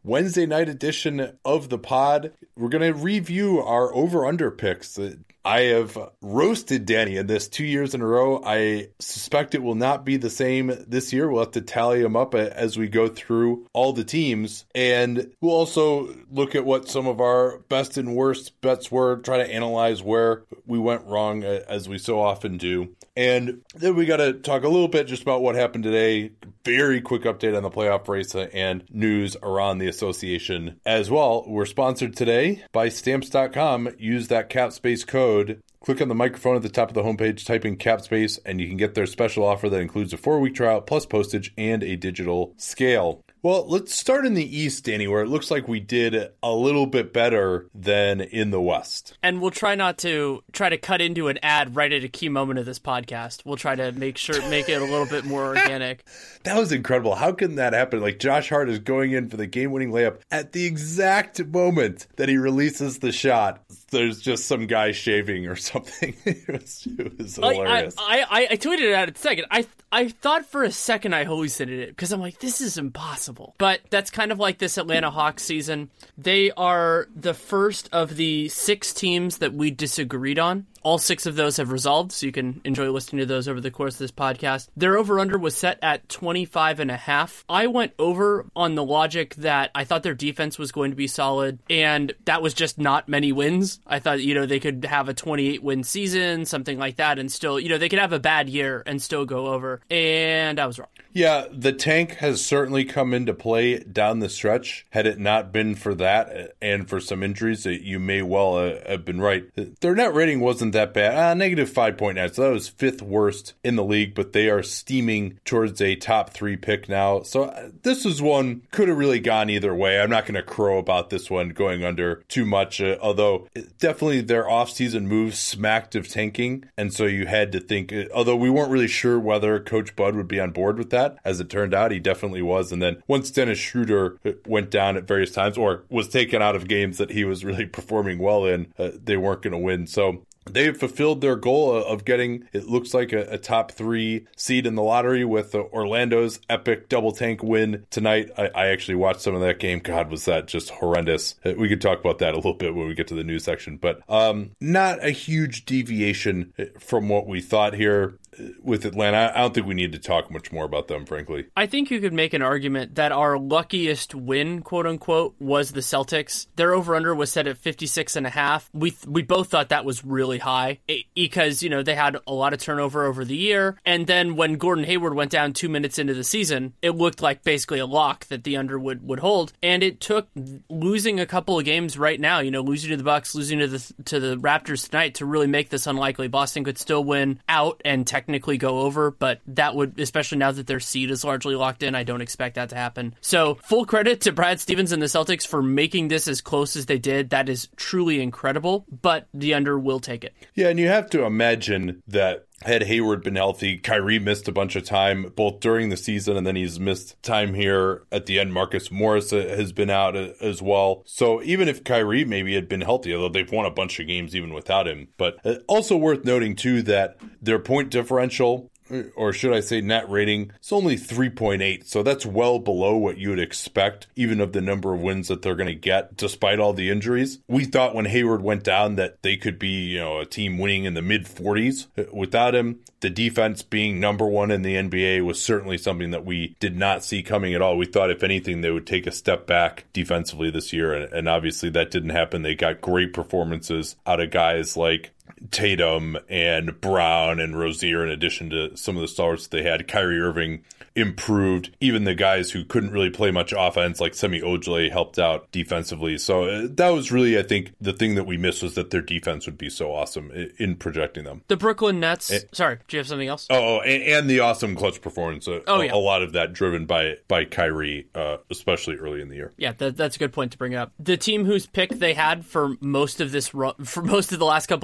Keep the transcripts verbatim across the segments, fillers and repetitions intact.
Wednesday night edition of the pod. We're going to review our over-under picks. I have roasted Danny in this two years in a row. I suspect it will not be the same this year. We'll have to tally them up as we go through all the teams. And we'll also look at what some of our best and worst bets were, try to analyze where we went wrong, as we so often do. And then we got to talk a little bit just about what happened today. Very quick update on the playoff race and news around the association as well. We're sponsored today by Stamps dot com. Use that CapSpace code. Click on the microphone at the top of the homepage, type in CapSpace, and you can get their special offer that includes a four-week trial plus postage and a digital scale. Well, let's start in the East, Danny, where it looks like we did a little bit better than in the West. And we'll try not to try to cut into an ad right at a key moment of this podcast. We'll try to make sure make it a little bit more organic. That was incredible. How can that happen? Like, Josh Hart is going in for the game-winning layup at the exact moment that he releases the shot. There's just some guy shaving or something. it, was, it was hilarious. I, I, I tweeted it out at a second. I I thought for a second I hallucinated it because I'm like, this is impossible. But that's kind of like this Atlanta Hawks season. They are the first of the six teams that we disagreed on. All six of those have resolved, so you can enjoy listening to those over the course of this podcast. Their over-under was set at twenty-five and a half. I went over on the logic that I thought their defense was going to be solid, and that was just not many wins. I thought, you know, they could have a twenty-eight win season, something like that, and still, you know, they could have a bad year and still go over, and I was wrong. Yeah, the tank has certainly come into play down the stretch. Had it not been for that and for some injuries, you may well have been right. Their net rating wasn't that bad. Uh, negative five point nine, so that was fifth worst in the league, but they are steaming towards a top three pick now. So uh, this is one, could have really gone either way. I'm not going to crow about this one going under too much, uh, although definitely their offseason moves smacked of tanking, and so you had to think, uh, although we weren't really sure whether Coach Bud would be on board with that. As it turned out, he definitely was. And then once Dennis Schroeder went down at various times or was taken out of games that he was really performing well in, uh, they weren't going to win. So they've fulfilled their goal of getting, it looks like, a, a top three seed in the lottery with Orlando's epic double tank win tonight. I, I actually watched some of that game. God, was that just horrendous. We could talk about that a little bit when we get to the news section, but um, not a huge deviation from what we thought here with Atlanta. I don't think we need to talk much more about them, frankly. I think you could make an argument that our luckiest win, quote unquote, was the Celtics. Their over-under was set at fifty-six and a half. We we both thought that was really high because, you know, they had a lot of turnover over the year. And then when Gordon Hayward went down two minutes into the season, it looked like basically a lock that the under would, would hold. And it took losing a couple of games right now, you know, losing to the Bucks, losing to the to the Raptors tonight to really make this unlikely. Boston could still win out and technically technically go over, but that would, especially now that their seed is largely locked in, I don't expect that to happen. So full credit to Brad Stevens and the Celtics for making this as close as they did. That is truly incredible, but the under will take it. Yeah, and you have to imagine that had Hayward been healthy, Kyrie missed a bunch of time, both during the season and then he's missed time here at the end. Marcus Morris has been out as well. So even if Kyrie maybe had been healthy, although they've won a bunch of games even without him. But also worth noting, too, that their point differential, or should I say net rating, it's only three point eight. So that's well below what you would expect, even of the number of wins that they're going to get, despite all the injuries. We thought when Hayward went down that they could be, you know, a team winning in the mid forties. Without him, the defense being number one in the N B A was certainly something that we did not see coming at all. We thought, if anything, they would take a step back defensively this year. And, and obviously that didn't happen. They got great performances out of guys like Tatum and Brown and Rozier, in addition to some of the stars they had. Kyrie Irving improved. Even the guys who couldn't really play much offense, like Semi Ojeleye, helped out defensively. So uh, that was really, I think, the thing that we missed, was that their defense would be so awesome in, in projecting them. The Brooklyn Nets. It, sorry, do you have something else? Oh, and, and the awesome clutch performance. Uh, oh, a, yeah. A lot of that driven by by Kyrie, uh, especially early in the year. Yeah, that, that's a good point to bring up. The team whose pick they had for most of this, for most of the last couple of years, the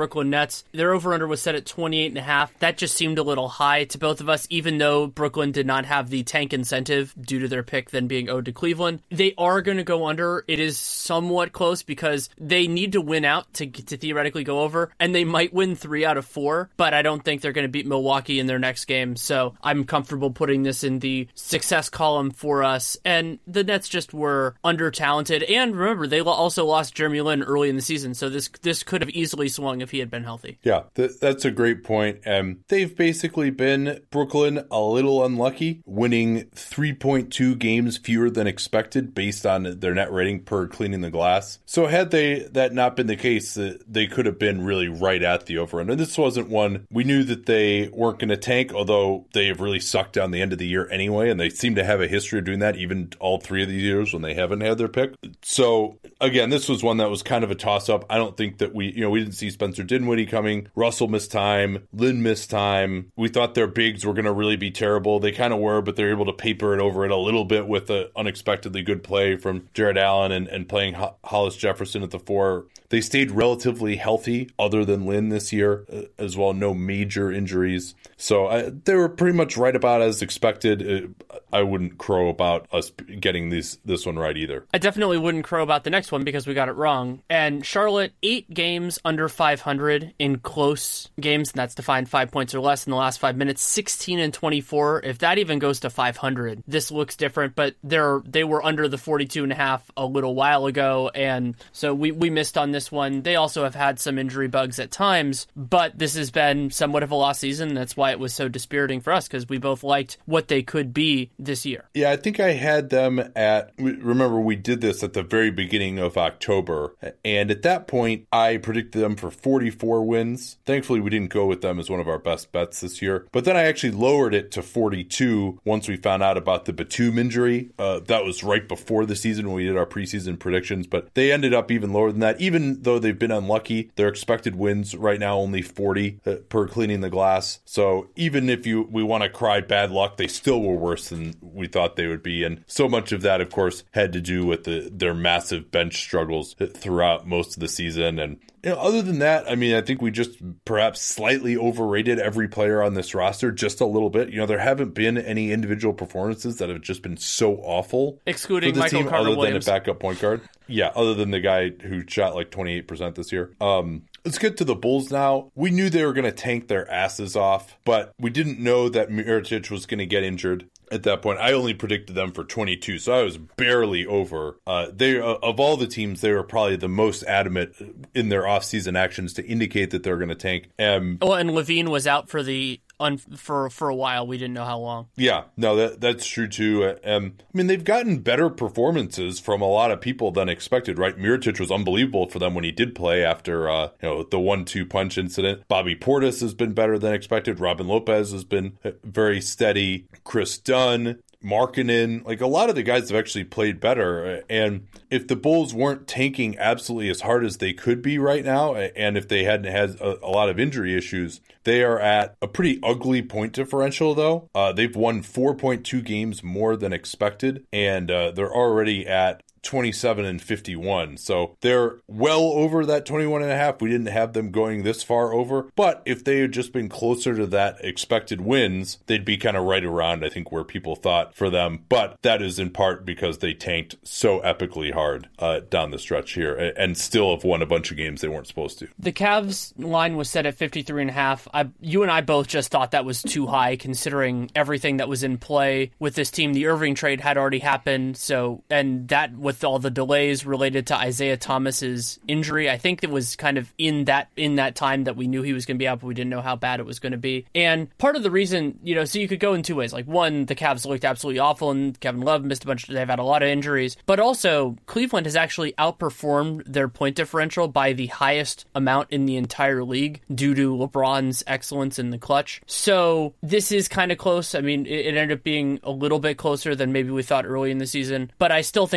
Brooklyn Nets. Their over-under was set at twenty-eight and a half. That just seemed a little high to both of us, even though Brooklyn did not have the tank incentive due to their pick then being owed to Cleveland. They are going to go under. It is somewhat close because they need to win out to, to theoretically go over, and they might win three out of four, but I don't think they're going to beat Milwaukee in their next game, so I'm comfortable putting this in the success column for us. And the Nets just were under-talented, and remember, they also lost Jeremy Lin early in the season, so this this could have easily swung if he had been healthy. Yeah, th- that's a great point. Um, they've basically been, Brooklyn, a little unlucky, winning three point two games fewer than expected based on their net rating per cleaning the glass. So had they that not been the case, uh, they could have been really right at the over. And this wasn't one, we knew that they weren't going to tank, although they have really sucked down the end of the year anyway, and they seem to have a history of doing that even all three of these years when they haven't had their pick. So again, this was one that was kind of a toss-up. I don't think that we, you know, we didn't see Spencer Dinwiddie coming. Russell missed time. Lynn missed time. We thought their bigs were going to really be terrible. They kind of were, but they're able to paper it over it a little bit with an unexpectedly good play from Jared Allen and, and playing Ho- Hollis Jefferson at the four. They stayed relatively healthy other than Lynn this year uh, as well. No major injuries. So uh, they were pretty much right about as expected. Uh, I wouldn't crow about us getting these, this one right either. I definitely wouldn't crow about the next one because we got it wrong. And Charlotte, eight games under five hundred in close games, and that's defined five points or less in the last five minutes, sixteen and twenty-four. If that even goes to five hundred, this looks different, but they're, they were under the forty-two and a half a little while ago, and so we, we missed on this one. They also have had some injury bugs at times, but this has been somewhat of a lost season. That's why it was so dispiriting for us, because we both liked what they could be this year. Yeah, I think I had them at, remember we did this at the very beginning of October, and at that point I predicted them for forty-four wins. Thankfully we didn't go with them as one of our best bets this year, but then I actually lowered it to forty-two once we found out about the Batum injury. Uh, that was right before the season when we did our preseason predictions, but they ended up even lower than that. Even though they've been unlucky, their expected wins right now only forty uh, per cleaning the glass. So even if you we want to cry bad luck, they still were worse than we thought they would be. And so much of that, of course, had to do with the, their massive bench struggles throughout most of the season. And you know, other than that, I mean, I think we just perhaps slightly overrated every player on this roster just a little bit. You know, there haven't been any individual performances that have just been so awful. Excluding for the Michael team, Carter other Williams. than a backup point guard. Yeah, other than the guy who shot like twenty-eight percent this year. Um, let's get to the Bulls now. We knew they were going to tank their asses off, but we didn't know that Mirotic was going to get injured. At that point, I only predicted them for twenty-two, so I was barely over. Uh, they uh, of all the teams, they were probably the most adamant in their offseason actions to indicate that they're going to tank. Um, oh, and Levine was out for the un- for for a while. We didn't know how long. Yeah, no, that that's true too. Um, I mean, they've gotten better performances from a lot of people than expected, right? Mirotic was unbelievable for them when he did play after uh, you know the one two punch incident. Bobby Portis has been better than expected. Robin Lopez has been very steady. Chris Dunn, Markkanen, like a lot of the guys have actually played better. And if the Bulls weren't tanking absolutely as hard as they could be right now, and if they hadn't had a, a lot of injury issues, they are at a pretty ugly point differential, though. Uh, they've won four point two games more than expected, and uh, they're already at twenty-seven and fifty-one. So they're well over that twenty-one and a half. We didn't have them going this far over, but if they had just been closer to that expected wins, they'd be kind of right around, I think, where people thought for them. But that is in part because they tanked so epically hard uh, down the stretch here and still have won a bunch of games they weren't supposed to. The Cavs line was set at fifty-three and a half. I, you and I both just thought that was too high considering everything that was in play with this team. The Irving trade had already happened, so, and that was with all the delays related to Isaiah Thomas's injury. I think it was kind of in that in that time that we knew he was going to be out, but we didn't know how bad it was going to be. And part of the reason, you know, so you could go in two ways. Like, one, the Cavs looked absolutely awful, and Kevin Love missed a bunch. They've had a lot of injuries. But also, Cleveland has actually outperformed their point differential by the highest amount in the entire league due to LeBron's excellence in the clutch. So this is kind of close. I mean, it, it ended up being a little bit closer than maybe we thought early in the season, but I still think we had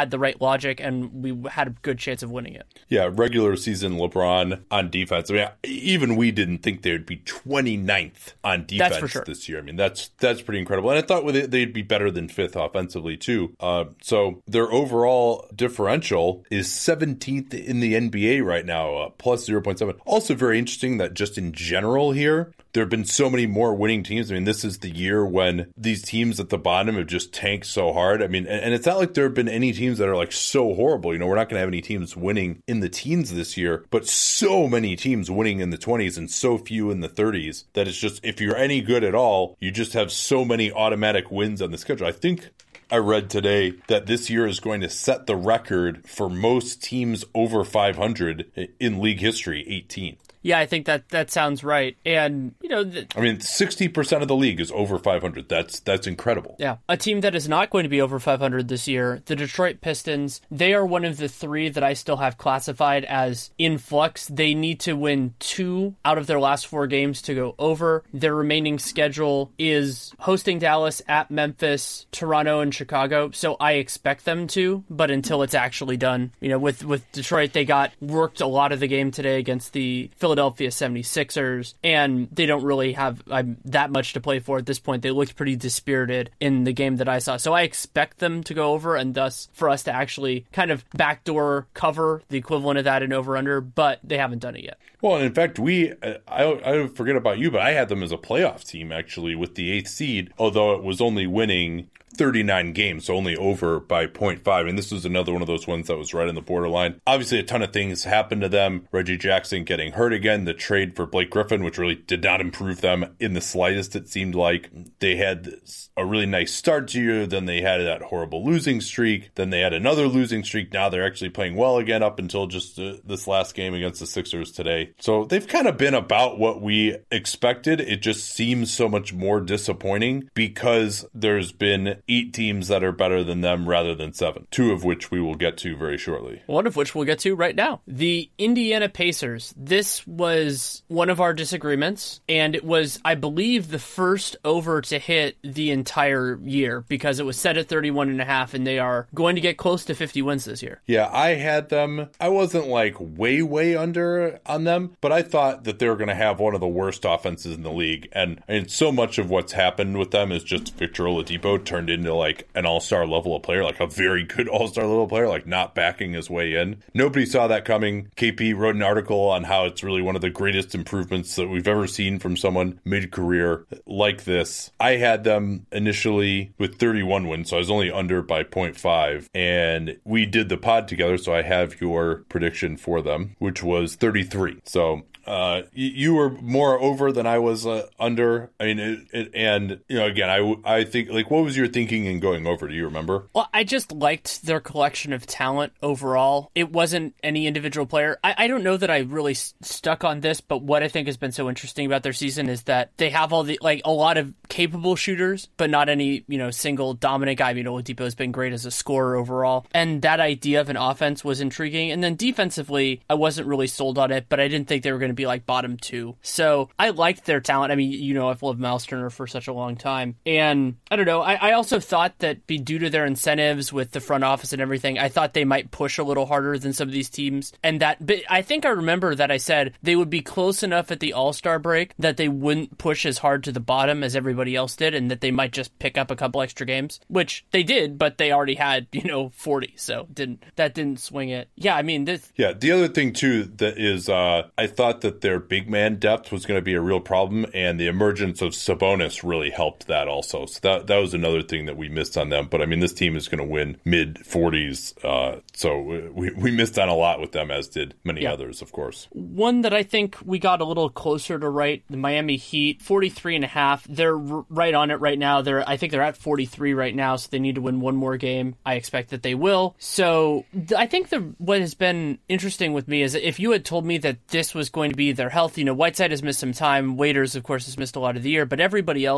had the right logic, and we had a good chance of winning it. Yeah, regular season LeBron on defense. I mean, even we didn't think they would be twenty-ninth on defense that's for sure. this year. I mean, that's that's pretty incredible. And I thought they'd be better than fifth offensively, too. Uh, so their overall differential is seventeenth in the N B A right now, uh, plus zero point seven. Also very interesting that just in general here, there have been so many more winning teams. I mean, this is the year when these teams at the bottom have just tanked so hard. I mean, and, and it's not like there have been any teams that are like so horrible. You know, we're not going to have any teams winning in the teens this year, but so many teams winning in the twenties and so few in the thirties that it's just, if you're any good at all, you just have so many automatic wins on the schedule. I think I read today that this year is going to set the record for most teams over five hundred in league history, eighteen. Yeah, I think that that sounds right. And, you know... The, I mean, sixty percent of the league is over five hundred. That's that's incredible. Yeah. A team that is not going to be over five hundred this year, the Detroit Pistons, they are one of the three that I still have classified as in flux. They need to win two out of their last four games to go over. Their remaining schedule is hosting Dallas, at Memphis, Toronto, and Chicago. So I expect them to, but until it's actually done. You know, with, with Detroit, they got worked a lot of the game today against the Philadelphia seventy-sixers, and they don't really have um, that much to play for at this point. They looked pretty dispirited in the game that I saw. So I expect them to go over, and thus for us to actually kind of backdoor cover the equivalent of that in over-under, but they haven't done it yet. Well, in fact, we, I, I forget about you, but I had them as a playoff team, actually, with the eighth seed, although it was only winning thirty-nine games, so only over by point five. And this was another one of those ones that was right on the borderline. Obviously, a ton of things happened to them. Reggie Jackson getting hurt again, the trade for Blake Griffin, which really did not improve them in the slightest. It seemed like they had a really nice start to you, then they had that horrible losing streak, then they had another losing streak. Now they're actually playing well again up until just uh, this last game against the Sixers today. So they've kind of been about what we expected. It just seems so much more disappointing because there's been eight teams that are better than them rather than seven, two of which we will get to very shortly. One of which we'll get to right now. The Indiana Pacers. This was one of our disagreements, and it was, I believe, the first over to hit the entire year because it was set at thirty-one and a half, and they are going to get close to fifty wins this year. Yeah, I had them. I wasn't like way, way under on them, but I thought that they were going to have one of the worst offenses in the league. And I mean, so much of what's happened with them is just Victor Oladipo turned into like an all-star level of player, like a very good all-star level player, like not backing his way in. Nobody saw that coming. K P wrote an article on how it's really one of the greatest improvements that we've ever seen from someone mid-career like this. I had them initially with thirty-one wins, so I was only under by point five, and we did the pod together, so I have your prediction for them, which was thirty-three. So Uh, you, you were more over than I was uh, under. I mean, it, it, and, you know, again, I, I think, like, what was your thinking in going over? Do you remember? Well, I just liked their collection of talent overall. It wasn't any individual player. I, I don't know that I really s- stuck on this, but what I think has been so interesting about their season is that they have all the, like, a lot of capable shooters, but not any, you know, single dominant guy. I mean, Oladipo has been great as a scorer overall. And that idea of an offense was intriguing. And then defensively, I wasn't really sold on it, but I didn't think they were going to be like bottom two. So I liked their talent. I mean, you know, I've loved Miles Turner for such a long time. And I don't know, I, I also thought that be due to their incentives with the front office and everything, I thought they might push a little harder than some of these teams. And that, but I think I remember that I said they would be close enough at the All-Star break that they wouldn't push as hard to the bottom as everybody else did, and that they might just pick up a couple extra games, which they did, but they already had, you know, forty. So didn't, that didn't swing it. Yeah, I mean, this. Yeah, the other thing too that is, uh, I thought that their big man depth was going to be a real problem, and the emergence of Sabonis really helped that also. So that that was another thing that we missed on them. But I mean, this team is going to win mid forties, uh, so we we missed on a lot with them, as did many yeah. others, of course. One that I think we got a little closer to right, the Miami Heat, forty-three and a half. They're r- right on it right now. They're I think they're at forty-three right now, so they need to win one more game. I expect that they will. So th- I think the what has been interesting with me is that if you had told me that this was going to be their health, you know, Whiteside has missed some time. Waiters, of course, has missed a lot of the year, but everybody else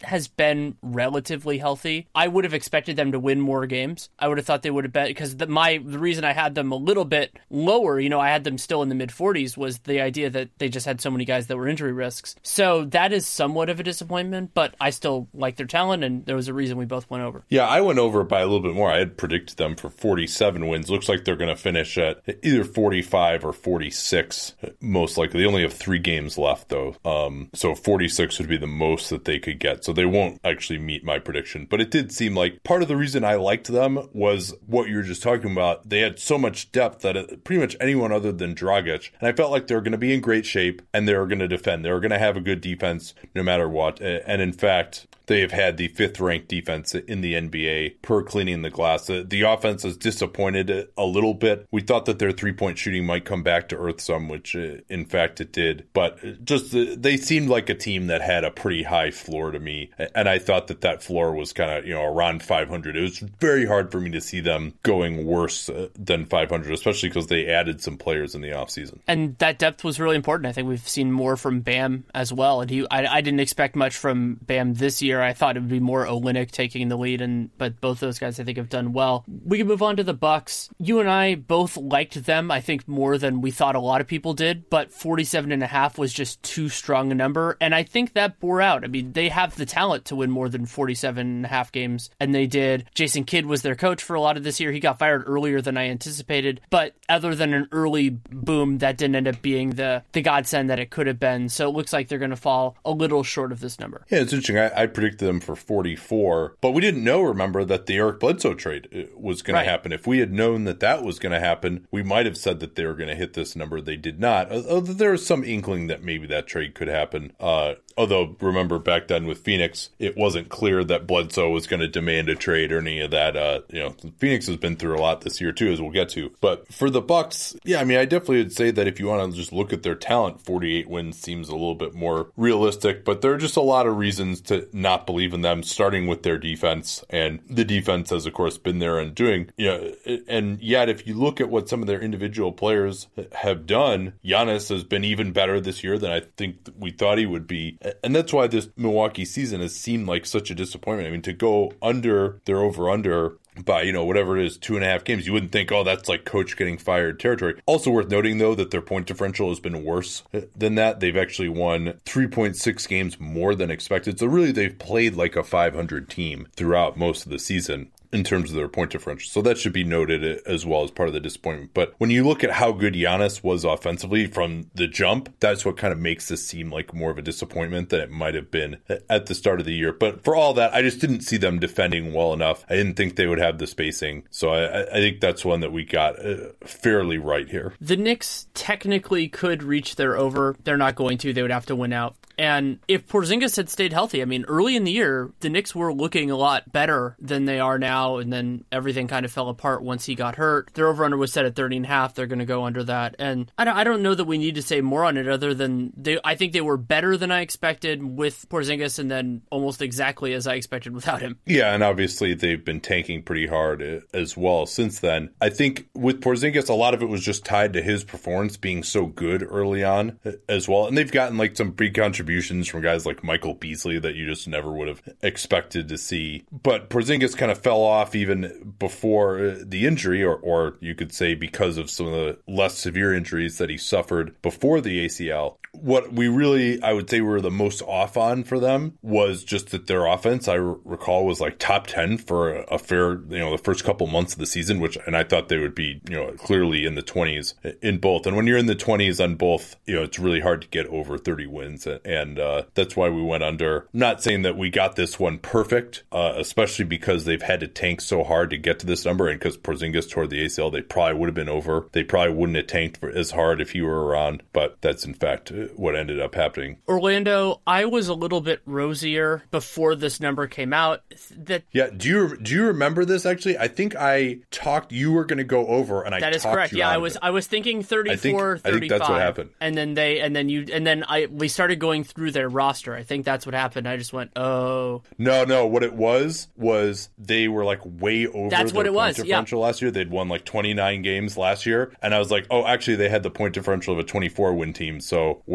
has been relatively healthy. I would have expected them to win more games. I would have thought they would have bet because the, my the reason I had them a little bit lower, you know, I had them still in the mid forties, was the idea that they just had so many guys that were injury risks. So that is somewhat of a disappointment, but I still like their talent, and there was a reason we both went over. Yeah, I went over by a little bit more. I had predicted them for forty-seven wins. Looks like they're going to finish at either forty-five or forty-six, most likely. They only have three games left, though. Um, so forty-six would be the most that they could get. So they won't actually meet my prediction. But it did seem like part of the reason I liked them was what you were just talking about. They had so much depth that it, pretty much anyone other than Dragic. And I felt like they were going to be in great shape and they were going to defend. They were going to have a good defense no matter what. And in fact, they have had the fifth ranked defense in the N B A per cleaning the glass. The, the offense has disappointed a little bit. We thought that their three-point shooting might come back to earth some, which uh, in fact it did. But just uh, they seemed like a team that had a pretty high floor to me. And I thought that that floor was kind of, you know, around five hundred. It was very hard for me to see them going worse uh, than five hundred, especially because they added some players in the offseason. And that depth was really important. I think we've seen more from Bam as well. And he, I, I didn't expect much from Bam this year. I thought it would be more Olynyk taking the lead, and but both those guys I think have done well. We can move on to the Bucks. You and I both liked them, I think, more than we thought a lot of people did, but forty-seven and a half was just too strong a number, and I think that bore out. I mean, they have the talent to win more than forty-seven and a half games, and they did. Jason Kidd was their coach for a lot of this year. He got fired earlier than I anticipated, but other than an early boom, that didn't end up being the, the godsend that it could have been, so it looks like they're going to fall a little short of this number. Yeah, it's interesting. I, I predicted them for forty-four, but we didn't know, remember, that the Eric Bledsoe trade was going right. to happen. If we had known that that was going to happen, we might have said that they were going to hit this number. They did not. Although there was some inkling that maybe that trade could happen. Uh, although, remember, back then with Phoenix, it wasn't clear that Bledsoe was going to demand a trade or any of that. Uh, you know, Phoenix has been through a lot this year, too, as we'll get to. But for the Bucks, yeah, I mean, I definitely would say that if you want to just look at their talent, forty-eight wins seems a little bit more realistic. But there are just a lot of reasons to not believe in them, starting with their defense. And the defense has, of course, been there and doing, you know, and yet if you look at what some of their individual players have done, Giannis has been even better this year than I think we thought he would be. And that's why this Milwaukee season has seemed like such a disappointment. I mean, to go under their over-under by, you know, whatever it is, two and a half games, you wouldn't think, oh, that's like coach getting fired territory. Also worth noting, though, that their point differential has been worse than that. They've actually won three point six games more than expected. So really, they've played like a five hundred team throughout most of the season in terms of their point differential. So that should be noted as well as part of the disappointment. But when you look at how good Giannis was offensively from the jump, that's what kind of makes this seem like more of a disappointment than it might have been at the start of the year. But for all that, I just didn't see them defending well enough. I didn't think they would have the spacing. So I, I think that's one that we got fairly right here. The Knicks technically could reach their over. They're not going to. They would have to win out. And if Porzingis had stayed healthy, I mean, early in the year, the Knicks were looking a lot better than they are now, and then everything kind of fell apart once he got hurt. Their over-under was set at thirty and a half. They're going to go under that. And I don't, I don't know that we need to say more on it other than they, I think they were better than I expected with Porzingis, and then almost exactly as I expected without him. Yeah, and obviously they've been tanking pretty hard as well since then. I think with Porzingis, a lot of it was just tied to his performance being so good early on as well. And they've gotten like some big contributions from guys like Michael Beasley that you just never would have expected to see. But Porzingis kind of fell off even before the injury, or, or you could say because of some of the less severe injuries that he suffered before the A C L. What we really, I would say, were the most off on for them was just that their offense, I recall, was like top ten for a fair, you know, the first couple months of the season, which, and I thought they would be, you know, clearly in the twenties in both. And when you're in the twenties on both, you know, it's really hard to get over thirty wins. And uh, that's why we went under. I'm not saying that we got this one perfect, uh, especially because they've had to tank so hard to get to this number. And because Porzingis toward the A C L, they probably would have been over. They probably wouldn't have tanked for as hard if he were around. But that's, in fact, what ended up happening. Orlando, I was a little bit rosier before this number came out. That yeah, do you do you remember this actually? I think I talked you were going to go over, and I that is talked correct. You Yeah, out I was of it. I was thinking thirty-four, I think, thirty-five. I think that's what happened. And then they and then you and then I we started going through their roster. I think that's what happened. I just went, oh no, no. What it was was they were like way over. That's their what it point was. Differential Yeah. last year. They'd won like twenty-nine games last year, and I was like, oh, actually, they had the point differential of a twenty-four win team. So where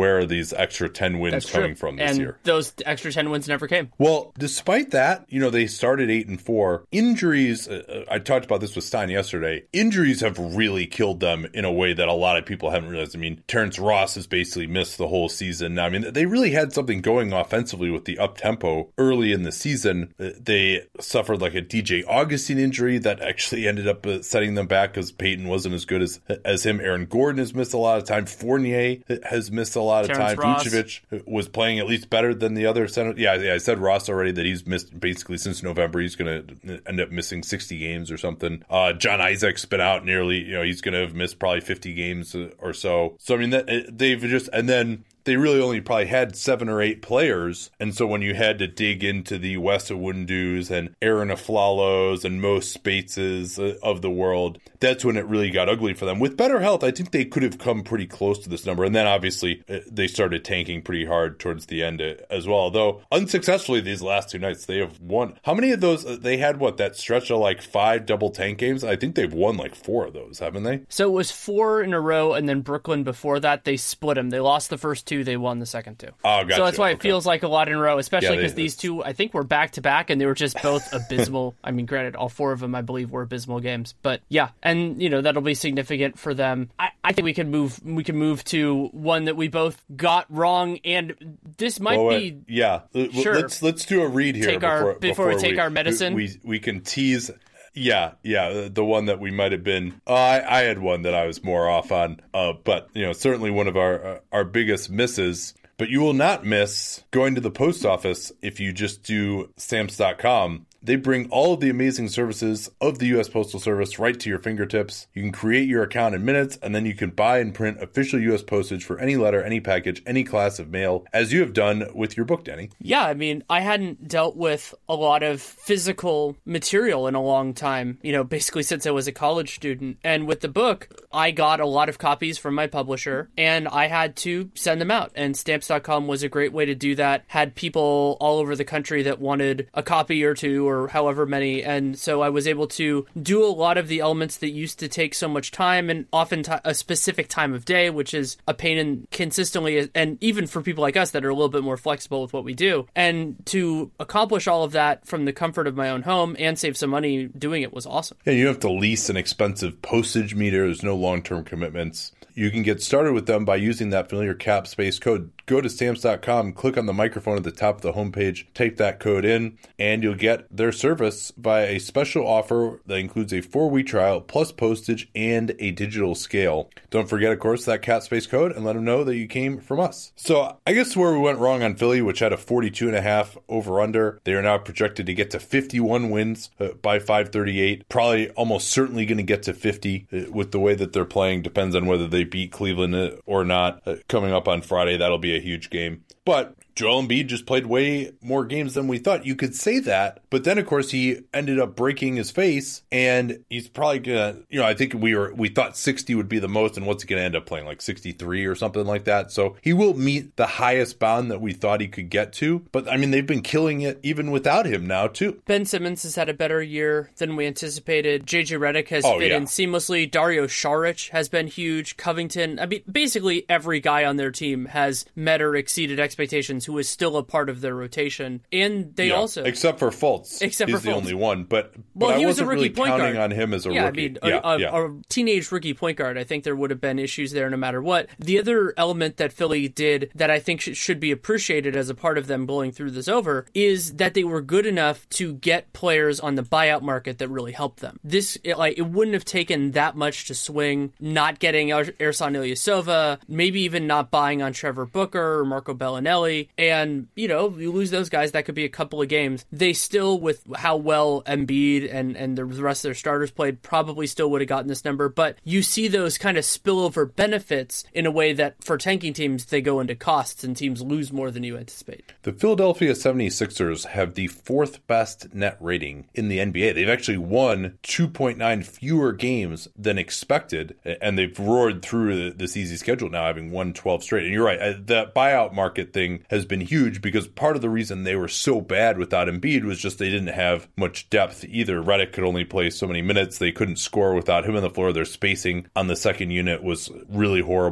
where are these extra ten wins That's coming true. from this and year? Those extra ten wins never came. Well, despite that, you know, they started eight and four. Injuries, uh, I talked about this with Stein yesterday. Injuries have really killed them in a way that a lot of people haven't realized. I mean, Terrence Ross has basically missed the whole season. I mean, they really had something going offensively with the up-tempo early in the season. They suffered like a D J Augustine injury that actually ended up uh, setting them back because Peyton wasn't as good as as him. Aaron Gordon has missed a lot of time. Fournier has missed a lot of Terrence time. Ross. Vucevic was playing at least better than the other center. Yeah, yeah, I said Ross already that he's missed basically since November. He's going to end up missing sixty games or something. Uh, John Isaac's been out nearly, you know, he's going to have missed probably fifty games or so. So, I mean, that, they've just, and then they really only probably had seven or eight players. And so when you had to dig into the Wes Iwundu's and Aaron Aflalos and Mo Spates of the world, that's when it really got ugly for them. With better health, I think they could have come pretty close to this number. And then obviously they started tanking pretty hard towards the end as well. Though unsuccessfully these last two nights, they have won. How many of those? They had what, that stretch of like five double tank games? I think they've won like four of those, haven't they? So it was four in a row, and then Brooklyn before that, they split them. They lost the first two, they won the second two. Oh, gotcha. So that's why it Okay. feels like a lot in a row, especially Yeah, because they- these two, I think, were back-to-back, and they were just both abysmal. I mean, granted, all four of them, I believe, were abysmal games. But yeah, and, you know, that'll be significant for them. I, I think we can move we can move to one that we both got wrong, and this might Well, be... wait, yeah. L- Sure. Let's let's do a read here Take our- before, before we take our medicine. We, we we can tease. Yeah, yeah, the one that we might have been. Uh, I I had one that I was more off on, uh, but you know, certainly one of our uh, our biggest misses. But you will not miss going to the post office if you just do stamps dot com. They bring all of the amazing services of the U S Postal Service right to your fingertips. You can create your account in minutes, and then you can buy and print official U S postage for any letter, any package, any class of mail, as you have done with your book, Danny. Yeah, I mean, I hadn't dealt with a lot of physical material in a long time, you know, basically since I was a college student. And with the book, I got a lot of copies from my publisher, and I had to send them out. And stamps dot com was a great way to do that. Had people all over the country that wanted a copy or two or however many. And so I was able to do a lot of the elements that used to take so much time, and often t- a specific time of day, which is a pain in consistently, and even for people like us that are a little bit more flexible with what we do. And to accomplish all of that from the comfort of my own home and save some money doing it was awesome. Yeah, you don't have to lease an expensive postage meter. There's no long-term commitments. You can get started with them by using that familiar cap space code. Go to stamps dot com, click on the microphone at the top of the homepage, type that code in, and you'll get their service via a special offer that includes a four-week trial, plus postage, and a digital scale. Don't forget, of course, that cap space code, and let them know that you came from us. So I guess where we went wrong on Philly, which had a forty-two and a half over-under, they are now projected to get to fifty-one wins uh, by five thirty-eight. Probably almost certainly going to get to fifty uh, with the way that they're playing. Depends on whether they beat Cleveland uh, or not. Uh, coming up on Friday, that'll be a huge game. But Joel Embiid just played way more games than we thought. You could say that, but then of course he ended up breaking his face, and he's probably gonna, you know, I think we were we thought sixty would be the most, and what's he gonna end up playing, like sixty-three or something like that? So he will meet the highest bound that we thought he could get to. But I mean, they've been killing it even without him now too. Ben Simmons has had a better year than we anticipated. J J Redick has Oh, fit yeah. in seamlessly. Dario Saric has been huge. Covington, I mean, basically every guy on their team has met or exceeded expectations who is still a part of their rotation. And they Yeah, also... except for Fultz. Except he's for the Fultz. only one. But, Well, but I he was a wasn't rookie really point counting guard. on him as a yeah, rookie. I mean, yeah, a, a, yeah. a teenage rookie point guard, I think there would have been issues there no matter what. The other element that Philly did that I think sh- should be appreciated as a part of them blowing through this over is that they were good enough to get players on the buyout market that really helped them. This, it, like, it wouldn't have taken that much to swing, not getting Er- Ersan Ilyasova, maybe even not buying on Trevor Booker or Marco Bellinelli, and, you know, you lose those guys, that could be a couple of games. They still, with how well Embiid and, and the rest of their starters played, probably still would have gotten this number, but you see those kind of spillover benefits in a way that for tanking teams, they go into costs and teams lose more than you anticipate. The Philadelphia seventy-sixers have the fourth best net rating in the N B A. They've actually won two point nine fewer games than expected, and they've roared through this easy schedule now, having won twelve straight. And you're right, the buyout market thing has been huge because part of the reason they were so bad without Embiid was just they didn't have much depth either. Redick could only play so many minutes. They couldn't score without him on the floor. Their spacing on the second unit was really horrible.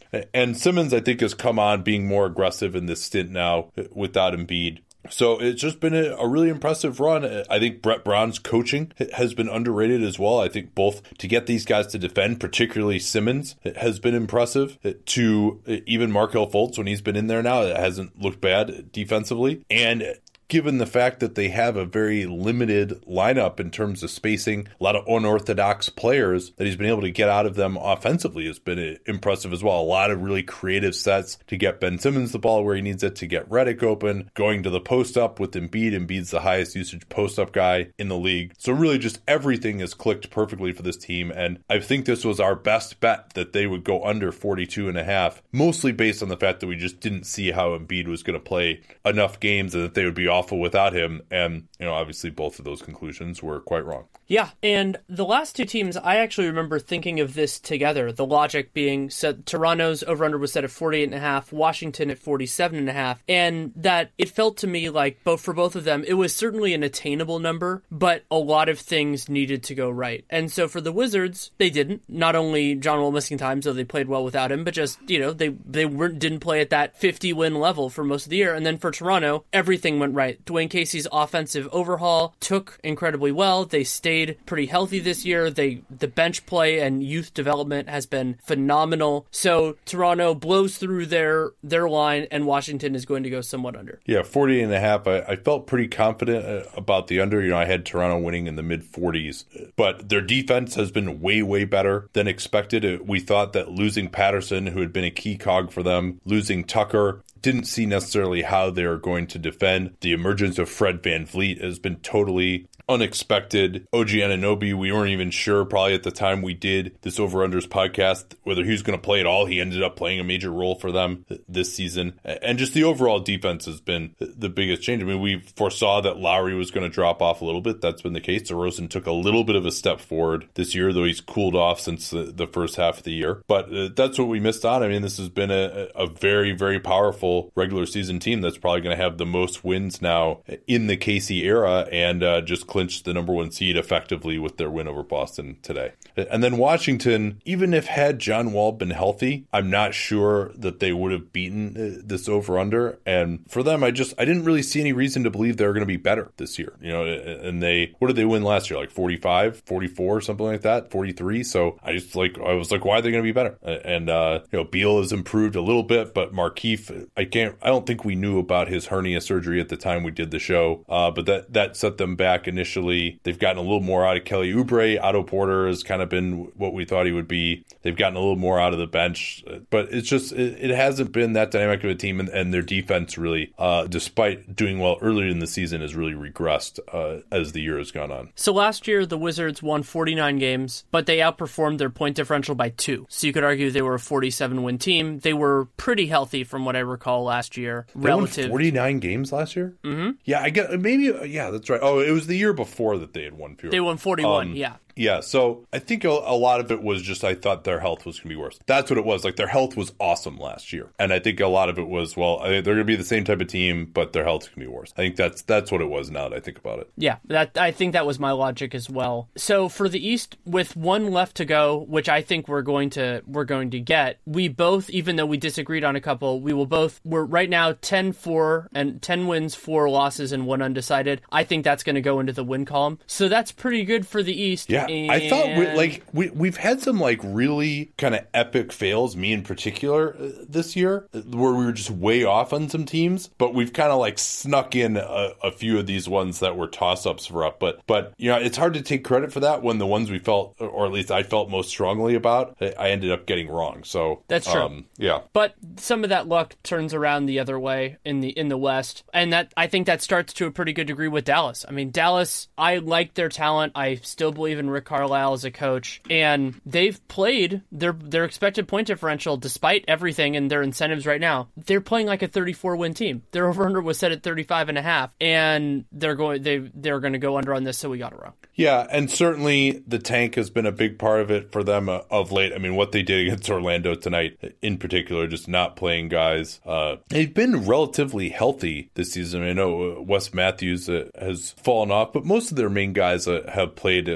And Simmons, I think, has come on being more aggressive in this stint now without Embiid. So it's just been a, a really impressive run. I think Brett Brown's coaching has been underrated as well. I think both to get these guys to defend, particularly Simmons, has been impressive. To even Markelle Fultz, when he's been in there now, it hasn't looked bad defensively. And given the fact that they have a very limited lineup in terms of spacing, a lot of unorthodox players that he's been able to get out of them offensively has been impressive as well. A lot of really creative sets to get Ben Simmons the ball where he needs it, to get Redick open, going to the post-up with Embiid. Embiid's the highest usage post-up guy in the league. So really just everything has clicked perfectly for this team, and I think this was our best bet that they would go under forty-two and a half, mostly based on the fact that we just didn't see how Embiid was going to play enough games and that they would be awful without him. And, you know, obviously both of those conclusions were quite wrong. Yeah, and the last two teams, I actually remember thinking of this together. The logic being set, Toronto's over-under was set at forty-eight and a half, Washington at forty-seven and a half, and that it felt to me like both for both of them, it was certainly an attainable number, but a lot of things needed to go right. And so for the Wizards, they didn't. Not only John Wall missing time, so they played well without him, but just, you know, they they weren't didn't play at that fifty-win level for most of the year. And then for Toronto, everything went right. Dwayne Casey's offensive overhaul took incredibly well. They stayed pretty healthy this year. They the bench play and youth development has been phenomenal. So Toronto blows through their their line, and Washington is going to go somewhat under. Yeah, forty and a half. I, I felt pretty confident about the under. You know, I had Toronto winning in the mid forties, but their defense has been way, way better than expected. We thought that losing Patterson, who had been a key cog for them, losing Tucker, didn't see necessarily how they were going to defend. The emergence of Fred VanVleet has been totally unexpected. O G Anunoby, we weren't even sure probably at the time we did this Over-Unders podcast whether he was going to play at all. He ended up playing a major role for them this season. And just the overall defense has been the biggest change. I mean, we foresaw that Lowry was going to drop off a little bit. That's been the case. DeRozan took a little bit of a step forward this year, though he's cooled off since the, the first half of the year. But uh, that's what we missed on. I mean, this has been a, a very, very powerful regular season team that's probably going to have the most wins now in the Casey era, and uh, just clinched the number one seed effectively with their win over Boston today. And then Washington, even if had John Wall been healthy, I'm not sure that they would have beaten this over-under. And for them, I just I didn't really see any reason to believe they were going to be better this year. You know, and they what did they win last year? Like forty-five, forty-four, something like that, forty-three. So I just like I was like, why are they going to be better? And uh, you know, Beal has improved a little bit, but Markieff, I can't. I don't think we knew about his hernia surgery at the time we did the show, uh, but that that set them back initially. They've gotten a little more out of Kelly Oubre. Otto Porter has kind of been what we thought he would be. They've gotten a little more out of the bench, but it's just it, it hasn't been that dynamic of a team, and, and their defense really, uh, despite doing well earlier in the season, has really regressed uh, as the year has gone on. So last year, the Wizards won forty-nine games, but they outperformed their point differential by two. So you could argue they were a forty-seven win team. They were pretty healthy from what I recall last year. They relative. won forty-nine games last year? Mm-hmm. Yeah, I get maybe. Yeah, that's right. Oh, it was the year before that they had won fewer. They won forty-one, um, yeah. Yeah, so I think a, a lot of it was just I thought their health was going to be worse. That's what it was. Like, their health was awesome last year. And I think a lot of it was, well, I, they're going to be the same type of team, but their health's going to be worse. I think that's that's what it was now that I think about it. Yeah, that I think that was my logic as well. So for the East, with one left to go, which I think we're going to we're going to get, we both, even though we disagreed on a couple, we will both, we're right now ten four and ten wins, four losses, and one undecided. I think that's going to go into the win column. So that's pretty good for the East. Yeah, and I thought we, like we we've had some like really kind of epic fails, me in particular, uh, this year, where we were just way off on some teams, but we've kind of like snuck in a, a few of these ones that were toss-ups for us. But but you know, it's hard to take credit for that when the ones we felt, or at least I felt most strongly about, I ended up getting wrong. So that's true. Um, yeah, but some of that luck turns around the other way in the in the West, and that I think that starts to a pretty good degree with Dallas. I mean, Dallas, I like their talent. I still believe in Rick Carlisle as a coach, and they've played their their expected point differential despite everything and their incentives right now. They're playing like a thirty-four win team. Their over-under was set at thirty-five and a half, and they're going they they're going to go under on this, so we got it wrong. Yeah, and certainly the tank has been a big part of it for them uh, of late. I mean, what they did against Orlando tonight, in particular, just not playing guys. Uh, they've been relatively healthy this season. I know uh, Wes Matthews uh, has fallen off, but most of their main guys uh, have played a,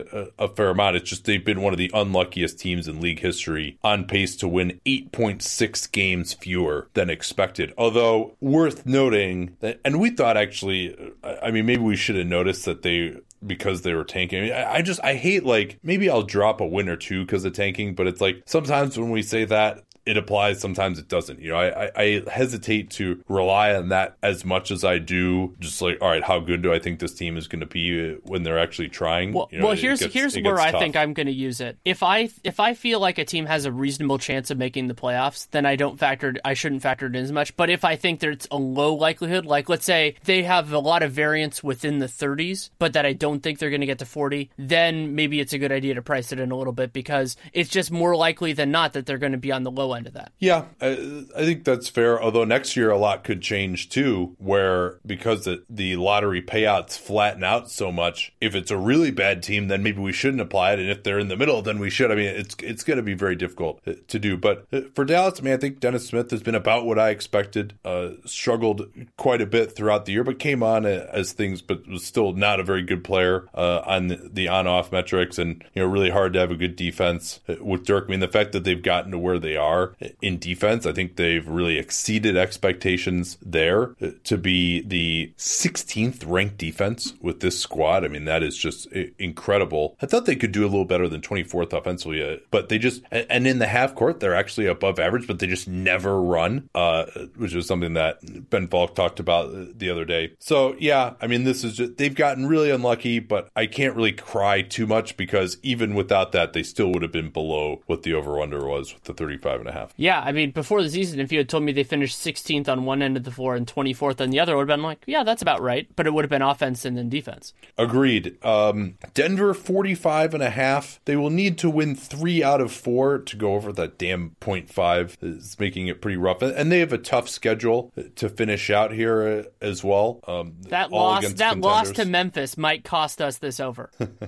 a fair amount. It's just they've been one of the unluckiest teams in league history, on pace to win eight point six games fewer than expected. Although worth noting that, and we thought actually, I mean, maybe we should have noticed that they, because they were tanking. I mean, I just, I hate, like, maybe I'll drop a win or two because of tanking, but it's like sometimes when we say that, it applies, sometimes it doesn't. You know, I, I, I hesitate to rely on that as much as I do. Just like, all right, how good do I think this team is going to be when they're actually trying? Well, you know, well here's gets, here's where I tough. think I'm going to use it. If I if I feel like a team has a reasonable chance of making the playoffs, then I don't factor I shouldn't factor it in as much. But if I think there's a low likelihood, like let's say they have a lot of variance within the thirties, but that I don't think they're going to get to forty, then maybe it's a good idea to price it in a little bit because it's just more likely than not that they're going to be on the low end of that. Yeah. I, I think that's fair, although next year a lot could change too, where because the, the lottery payouts flatten out so much, if it's a really bad team, then maybe we shouldn't apply it, and if they're in the middle, then we should. I mean, it's it's going to be very difficult to do, but for Dallas, I mean, I think Dennis Smith has been about what I expected, uh, struggled quite a bit throughout the year, but came on as things, but was still not a very good player uh, on the, the on-off metrics, and, you know, really hard to have a good defense with Dirk. I mean, the fact that they've gotten to where they are in defense, I think they've really exceeded expectations there to be the sixteenth ranked defense with this squad. I mean, that is just incredible. I thought they could do a little better than twenty-fourth offensively, but they just, and in the half court, they're actually above average, but they just never run, uh, which was something that Ben Falk talked about the other day. So yeah, I mean, this is just, they've gotten really unlucky, but I can't really cry too much because even without that, they still would have been below what the over-under was with the thirty-five and a half. Yeah, I mean, before the season, if you had told me they finished sixteenth on one end of the floor and twenty-fourth on the other, I would have been like, yeah, that's about right. But it would have been offense and then defense. Agreed. Um, Denver, forty-five and a half. They will need to win three out of four to go over that damn point five. It's making it pretty rough. And they have a tough schedule to finish out here as well. Um, that loss, that loss to Memphis might cost us this over.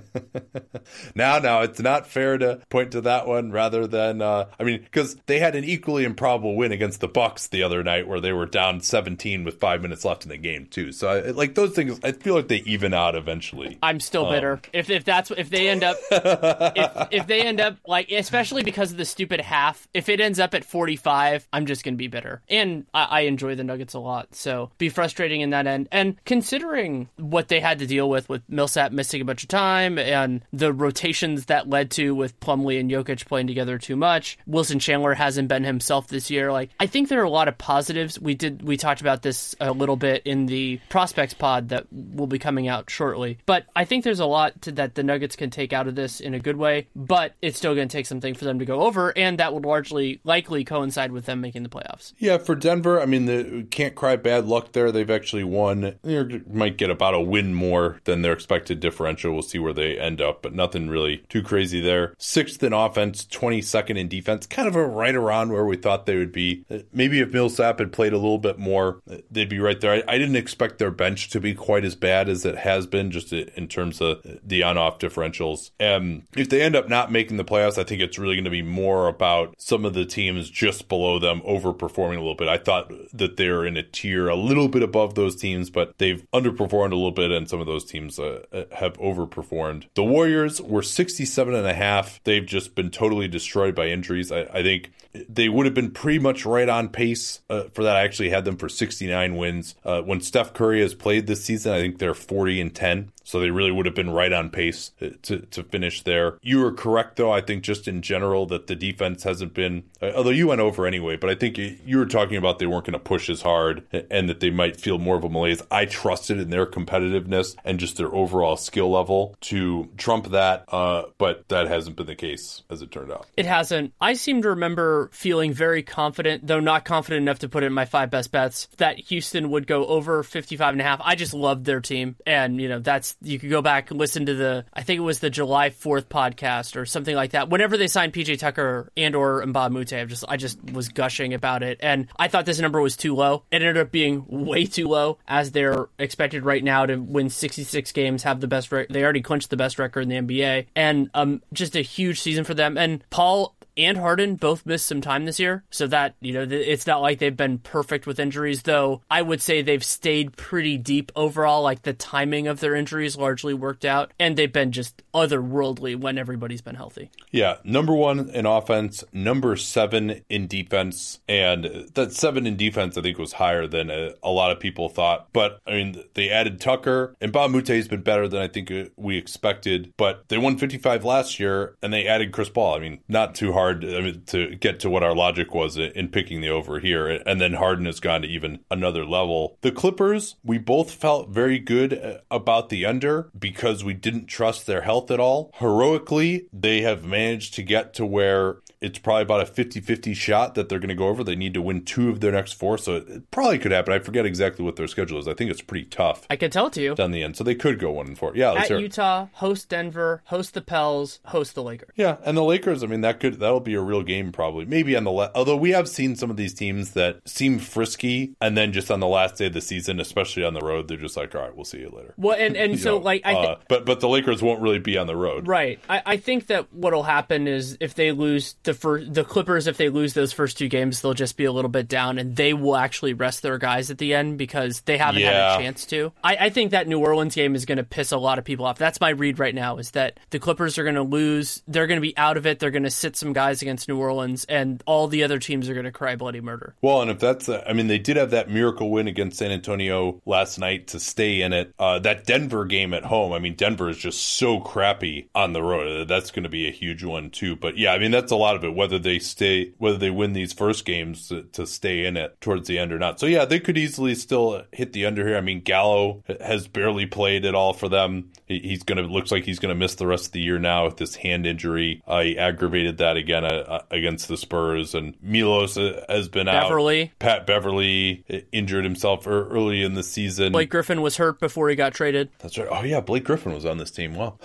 now, now, it's not fair to point to that one rather than, uh, I mean, because they had an equally improbable win against the Bucks the other night where they were down seventeen with five minutes left in the game too. So I, like those things, I feel like they even out eventually. I'm still bitter. Um, if if that's if they end up if if they end up like, especially because of the stupid half, if it ends up at forty-five, I'm just gonna be bitter. And I, I enjoy the Nuggets a lot, so be frustrating in that end. And considering what they had to deal with with Millsap missing a bunch of time and the rotations that led to with Plumlee and Jokic playing together too much, Wilson Chandler hasn't been himself this year. Like, I think there are a lot of positives. We did we talked about this a little bit in the prospects pod that will be coming out shortly. But I think there's a lot to, that the Nuggets can take out of this in a good way, but it's still going to take something for them to go over, and that would largely likely coincide with them making the playoffs. Yeah, for Denver, I mean, the can't cry bad luck there. They've actually won. They might get about a win more than their expected differential. We'll see where they end up, but nothing really too crazy there. Sixth in offense, twenty-second in defense, kind of a right around where we thought they would be. Maybe if Millsap had played a little bit more, they'd be right there. I, I didn't expect their bench to be quite as bad as it has been, just in terms of the on-off differentials. And if they end up not making the playoffs, I think it's really going to be more about some of the teams just below them overperforming a little bit. I thought that they're in a tier a little bit above those teams, but they've underperformed a little bit, and some of those teams uh, have overperformed. The Warriors were sixty-seven and a half. They've just been totally destroyed by injuries. I, I think they would have been pretty much right on pace uh, for that. I actually had them for sixty-nine wins. Uh, when Steph Curry has played this season, I think they're forty and ten. So they really would have been right on pace to, to finish there. You were correct, though, I think just in general that the defense hasn't been, uh, although you went over anyway, but I think you were talking about they weren't going to push as hard and that they might feel more of a malaise. I trusted in their competitiveness and just their overall skill level to trump that, uh, but that hasn't been the case as it turned out. It hasn't. I seem to remember feeling very confident, though not confident enough to put it in my five best bets, that Houston would go over fifty-five and a half. I just loved their team, and, you know, that's you could go back and listen to the, I think it was the July fourth podcast or something like that. Whenever they signed P J Tucker and or Mbah Moute, I just I just was gushing about it. And I thought this number was too low. It ended up being way too low, as they're expected right now to win sixty-six games, have the best, re- they already clinched the best record in the N B A, and um, just a huge season for them. And Paul, and Harden both missed some time this year, so that, you know, it's not like they've been perfect with injuries, though I would say they've stayed pretty deep overall. Like, the timing of their injuries largely worked out, and they've been just otherworldly when everybody's been healthy. Yeah, number one in offense, number seven in defense, and that seven in defense I think was higher than a, a lot of people thought. But I mean, they added Tucker, and Bob Moute has been better than I think we expected. But they won fifty-five last year, and they added Chris Paul. I mean, not too hard I mean, to get to what our logic was in picking the over here. And then Harden has gone to even another level. The Clippers, we both felt very good about the under because we didn't trust their health at all. Heroically, they have managed to get to where it's probably about a fifty-fifty shot that they're going to go over. They need to win two of their next four, so it probably could happen. I forget exactly what their schedule is. I think it's pretty tough. I can tell it to you. Down the end, so they could go one and four. Yeah, let's at hear it. Utah, host Denver, host the Pels, host the Lakers. Yeah, and the Lakers, I mean, that could that'll be a real game probably. Maybe on the le- although we have seen some of these teams that seem frisky, and then just on the last day of the season, especially on the road, they're just like, all right, we'll see you later. Well, and and so know, like, I th- uh, but but the Lakers won't really be on the road, right? I, I think that what'll happen is if they lose the first, the Clippers, if they lose those first two games, they'll just be a little bit down, and they will actually rest their guys at the end because they haven't yeah. had a chance to. I, I think that New Orleans game is going to piss a lot of people off. That's my read right now, is that the Clippers are going to lose. They're going to be out of it. They're going to sit some guys against New Orleans, and all the other teams are going to cry bloody murder. Well, and if that's, uh, I mean, they did have that miracle win against San Antonio last night to stay in it. Uh, that Denver game at home, I mean, Denver is just so crappy on the road. That's going to be a huge one too. But yeah, I mean, that's a lot of it, whether they stay, whether they win these first games to, to stay in it towards the end or not. So yeah, they could easily still hit the under here. I mean, Gallo has barely played at all for them. He's going to, looks like he's going to miss the rest of the year now with this hand injury. Uh, he aggravated that again uh, against the Spurs, and Milos uh, has been Beverly. out. Pat Beverly injured himself early in the season. Blake Griffin was hurt before he got traded. That's right. Oh yeah, Blake Griffin was on this team. Wow.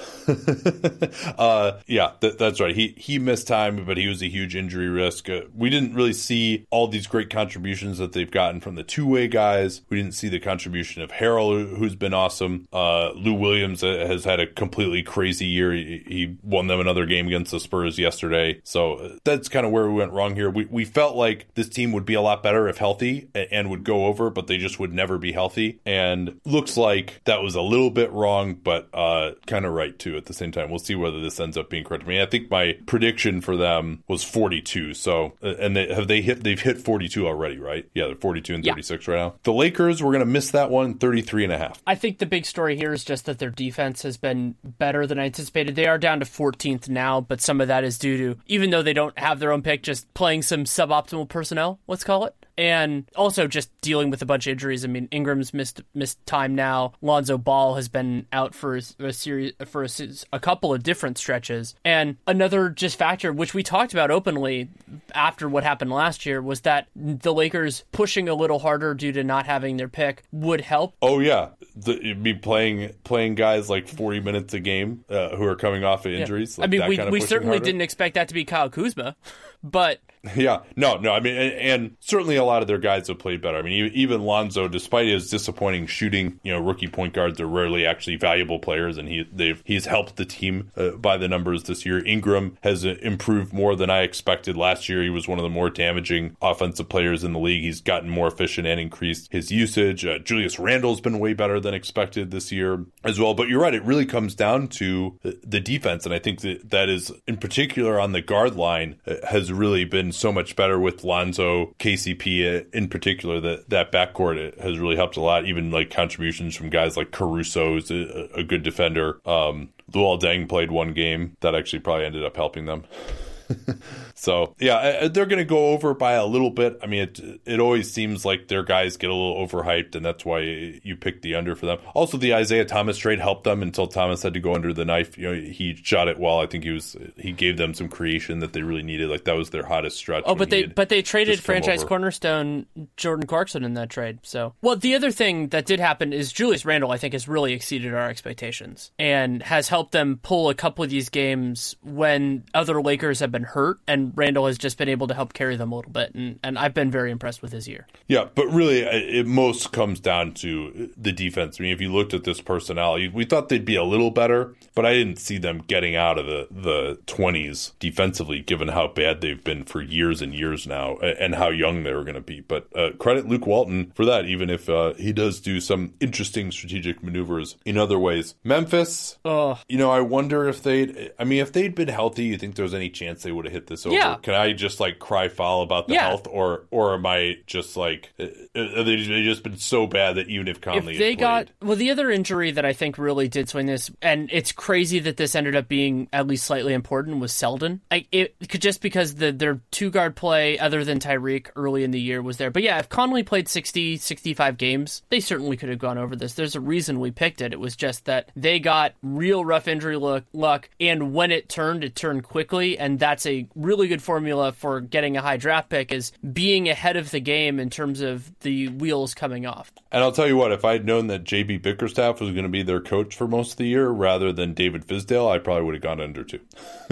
uh, yeah, th- that's right. He he missed time, but he was a huge injury risk. Uh, we didn't really see all these great contributions that they've gotten from the two-way guys. We didn't see the contribution of Harrell, who's been awesome. Uh, Lou Williams has had a completely crazy year. He, he won them another game against the Spurs yesterday. So that's kind of where we went wrong here. We we felt like this team would be a lot better if healthy and would go over, but they just would never be healthy. And looks like that was a little bit wrong, but uh, kind of right too at the same time. We'll see whether this ends up being correct. I mean, I think my prediction for them was forty-two. So, and they, have they hit, they've hit forty-two already, right? Yeah, they're forty-two and thirty-six yeah. right now. The Lakers, we're going to miss that one, thirty-three and a half. I think the big story here is just that their defense has been better than I anticipated. They are down to fourteenth now, but some of that is due to, even though they don't have their own pick, just playing some suboptimal personnel, let's call it. And also just dealing with a bunch of injuries. I mean, Ingram's missed missed time now. Lonzo Ball has been out for a, a series for a, a couple of different stretches. And another just factor, which we talked about openly after what happened last year, was that the Lakers pushing a little harder due to not having their pick would help. Oh yeah, the, be playing playing guys like forty minutes a game uh, who are coming off of injuries. Yeah. Like I mean, that we kind of we certainly harder. didn't expect that to be Kyle Kuzma, but. Yeah, no, no. I mean, and, and certainly a lot of their guys have played better. I mean, even Lonzo, despite his disappointing shooting, you know, rookie point guards are rarely actually valuable players, and he they've he's helped the team uh, by the numbers this year. Ingram has uh, improved more than I expected. Last year, he was one of the more damaging offensive players in the league. He's gotten more efficient and increased his usage. Uh, Julius Randle's been way better than expected this year as well. But you're right; it really comes down to the defense, and I think that that is in particular on the guard line uh, has really been so much better with Lonzo, K C P in particular. That that backcourt has really helped a lot. Even like contributions from guys like Caruso is a, a good defender. Um, Luol Deng played one game that actually probably ended up helping them. So, yeah, they're going to go over by a little bit. I mean, it it always seems like their guys get a little overhyped, and that's why you pick the under for them. Also, the Isaiah Thomas trade helped them until Thomas had to go under the knife. You know, he shot it well. I think he was he gave them some creation that they really needed. Like, that was their hottest stretch. Oh, but they but they traded franchise cornerstone Jordan Clarkson in that trade. So, well, the other thing that did happen is Julius Randle, I think, has really exceeded our expectations and has helped them pull a couple of these games when other Lakers have been been hurt, and Randall has just been able to help carry them a little bit, and, and I've been very impressed with his year. Yeah, but really, it most comes down to the defense. I mean, if you looked at this personnel, we thought they'd be a little better, but I didn't see them getting out of the, the twenties defensively, given how bad they've been for years and years now, and how young they were going to be. But uh, credit Luke Walton for that, even if uh, he does do some interesting strategic maneuvers in other ways. Memphis, oh. you know, I wonder if they'd, I mean, if they'd been healthy, you think there's any chance they would have hit this over? Yeah. Can I just like cry foul about the yeah. health, or or am I just like, uh, they they just been so bad that even if Conley if they had got played, well, the other injury that I think really did swing this, and it's crazy that this ended up being at least slightly important, was Selden. Like it could just because the their two guard play other than Tyreek early in the year was there. But yeah, if Conley played sixty, sixty-five games, they certainly could have gone over this. There's a reason we picked it. It was just that they got real rough injury luck, luck and when it turned, it turned quickly, and that's a really good formula for getting a high draft pick, is being ahead of the game in terms of the wheels coming off. And I'll tell you what, if I'd known that J B Bickerstaff was going to be their coach for most of the year rather than David Fizdale, I probably would have gone under too.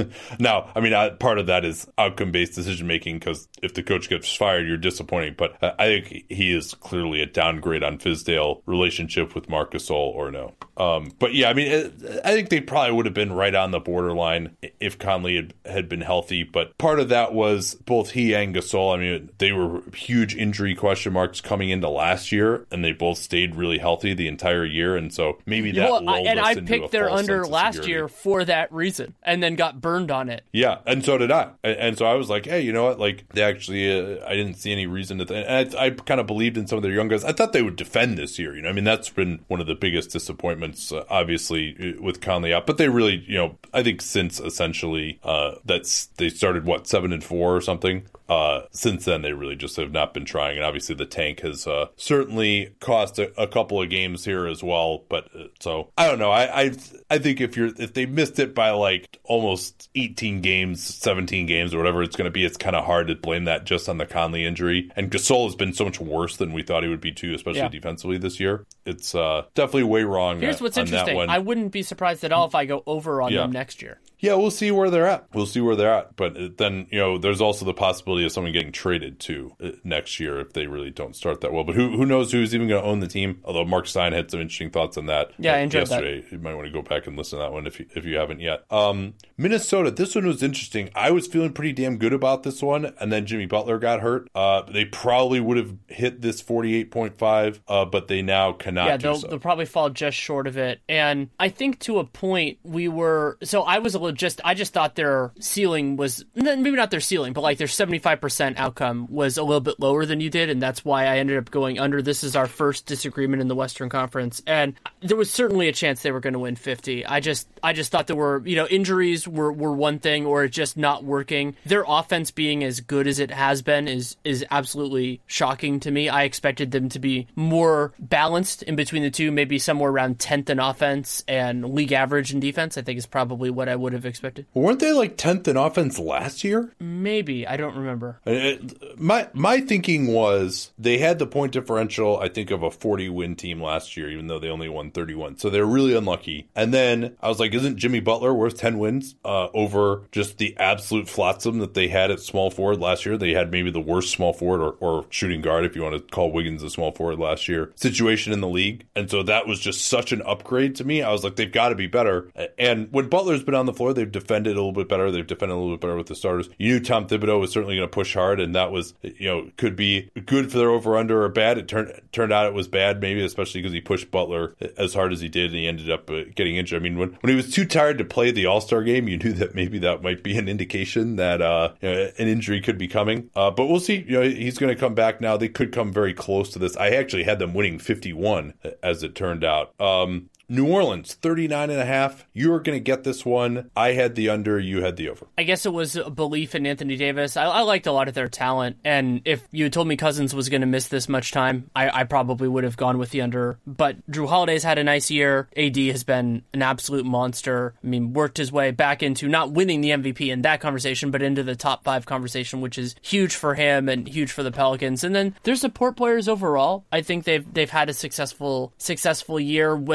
Now, I mean, I, part of that is outcome-based decision-making, because if the coach gets fired, you're disappointing. But I think he is clearly a downgrade on Fizdale relationship with Marc Gasol, or no. Um, but yeah, I mean, it, I think they probably would have been right on the borderline if Conley had, had been healthy. But part of that was both he and Gasol. I mean, they were huge injury question marks coming into last year, and they both stayed really healthy the entire year. And so maybe that well, lulled and us I into picked a their false under sense of last security. year for that reason, and then got burned on it. Yeah, and so did I. And, and so I was like, hey, you know what? Like, they actually, uh, I didn't see any reason to. Th- and I, I kind of believed in some of their young guys. I thought they would defend this year. You know, I mean, that's been one of the biggest disappointments, uh, obviously, with Conley out. But they really, you know, I think since essentially uh, that's they started what seven and four or something. Uh, since then, they really just have not been trying. And obviously, the tank has uh, certainly cost a, a couple of games here as well. But uh, so I don't know. I, I I think if you're if they missed it by like almost eighteen games, seventeen games, or whatever it's going to be, it's kind of hard to blame that just on the Conley injury. And Gasol has been so much worse than we thought he would be too, especially yeah. defensively this year. It's uh, definitely way wrong. Here's at, what's on interesting. That one. I wouldn't be surprised at all if I go over on yeah. them next year. Yeah, we'll see where they're at. We'll see where they're at. But then, you know, there's also the possibility of someone getting traded too uh, next year if they really don't start that well. But who who knows who's even going to own the team? Although Mark Stein had some interesting thoughts on that. Yeah, uh, I enjoyed yesterday. that. You might want to go back and listen to that one if you, if you haven't yet. Um, Minnesota, this one was interesting. I was feeling pretty damn good about this one, and then Jimmy Butler got hurt. Uh, they probably would have hit this forty-eight point five, uh, but they now cannot yeah, do they'll, so. they'll probably fall just short of it. And I think to a point we were... So I was a little just... I just thought their ceiling was... Maybe not their ceiling, but like their seventy-five percent outcome was a little bit lower than you did, and that's why I ended up going under. This is our first disagreement in the Western Conference, and there was certainly a chance they were going to win fifty. I just I just thought there were, you know, injuries were, were one thing, or it just not working. Their offense being as good as it has been is is absolutely shocking to me. I expected them to be more balanced in between the two, maybe somewhere around tenth in offense and league average in defense, I think is probably what I would have expected. Weren't they like tenth in offense last year? Maybe. I don't remember. It, my my thinking was they had the point differential, I think, of a forty-win team last year, even though they only won thirty-one. So they're really unlucky. And then I was like, isn't Jimmy Butler worth ten wins uh, over just the absolute flotsam that they had at small forward last year? They had maybe the worst small forward or, or shooting guard, if you want to call Wiggins a small forward last year, situation in the league. And so that was just such an upgrade to me. I was like, they've got to be better. And when Butler's been on the floor, they've defended a little bit better. They've defended a little bit better with the starters. You knew Tom Thibodeau was certainly going to push hard, and that was, you know, could be good for their over-under or bad. It turned turned out it was bad, maybe, especially because he pushed Butler as hard as he did, and he ended up uh, getting injured. I mean, when, when he was too tired to play the All-Star game, you knew that maybe that might be an indication that uh, you know, an injury could be coming. Uh, but we'll see. You know, he's going to come back now. They could come very close to this. I actually had them winning fifty-one, as it turned out. Um, New Orleans, thirty-nine and a half. You were going to get this one. I had the under. You had the over. I guess it was a belief in Anthony Davis. I, I liked a lot of their talent. And if you had told me Cousins was going to miss this much time, I, I probably would have gone with the under. But Drew Holiday's had a nice year. A D has been an absolute monster. I mean, worked his way back into not winning the M V P in that conversation, but into the top five conversation, which is huge for him and huge for the Pelicans. And then their support players overall. I think they've they've had a successful successful year when we knew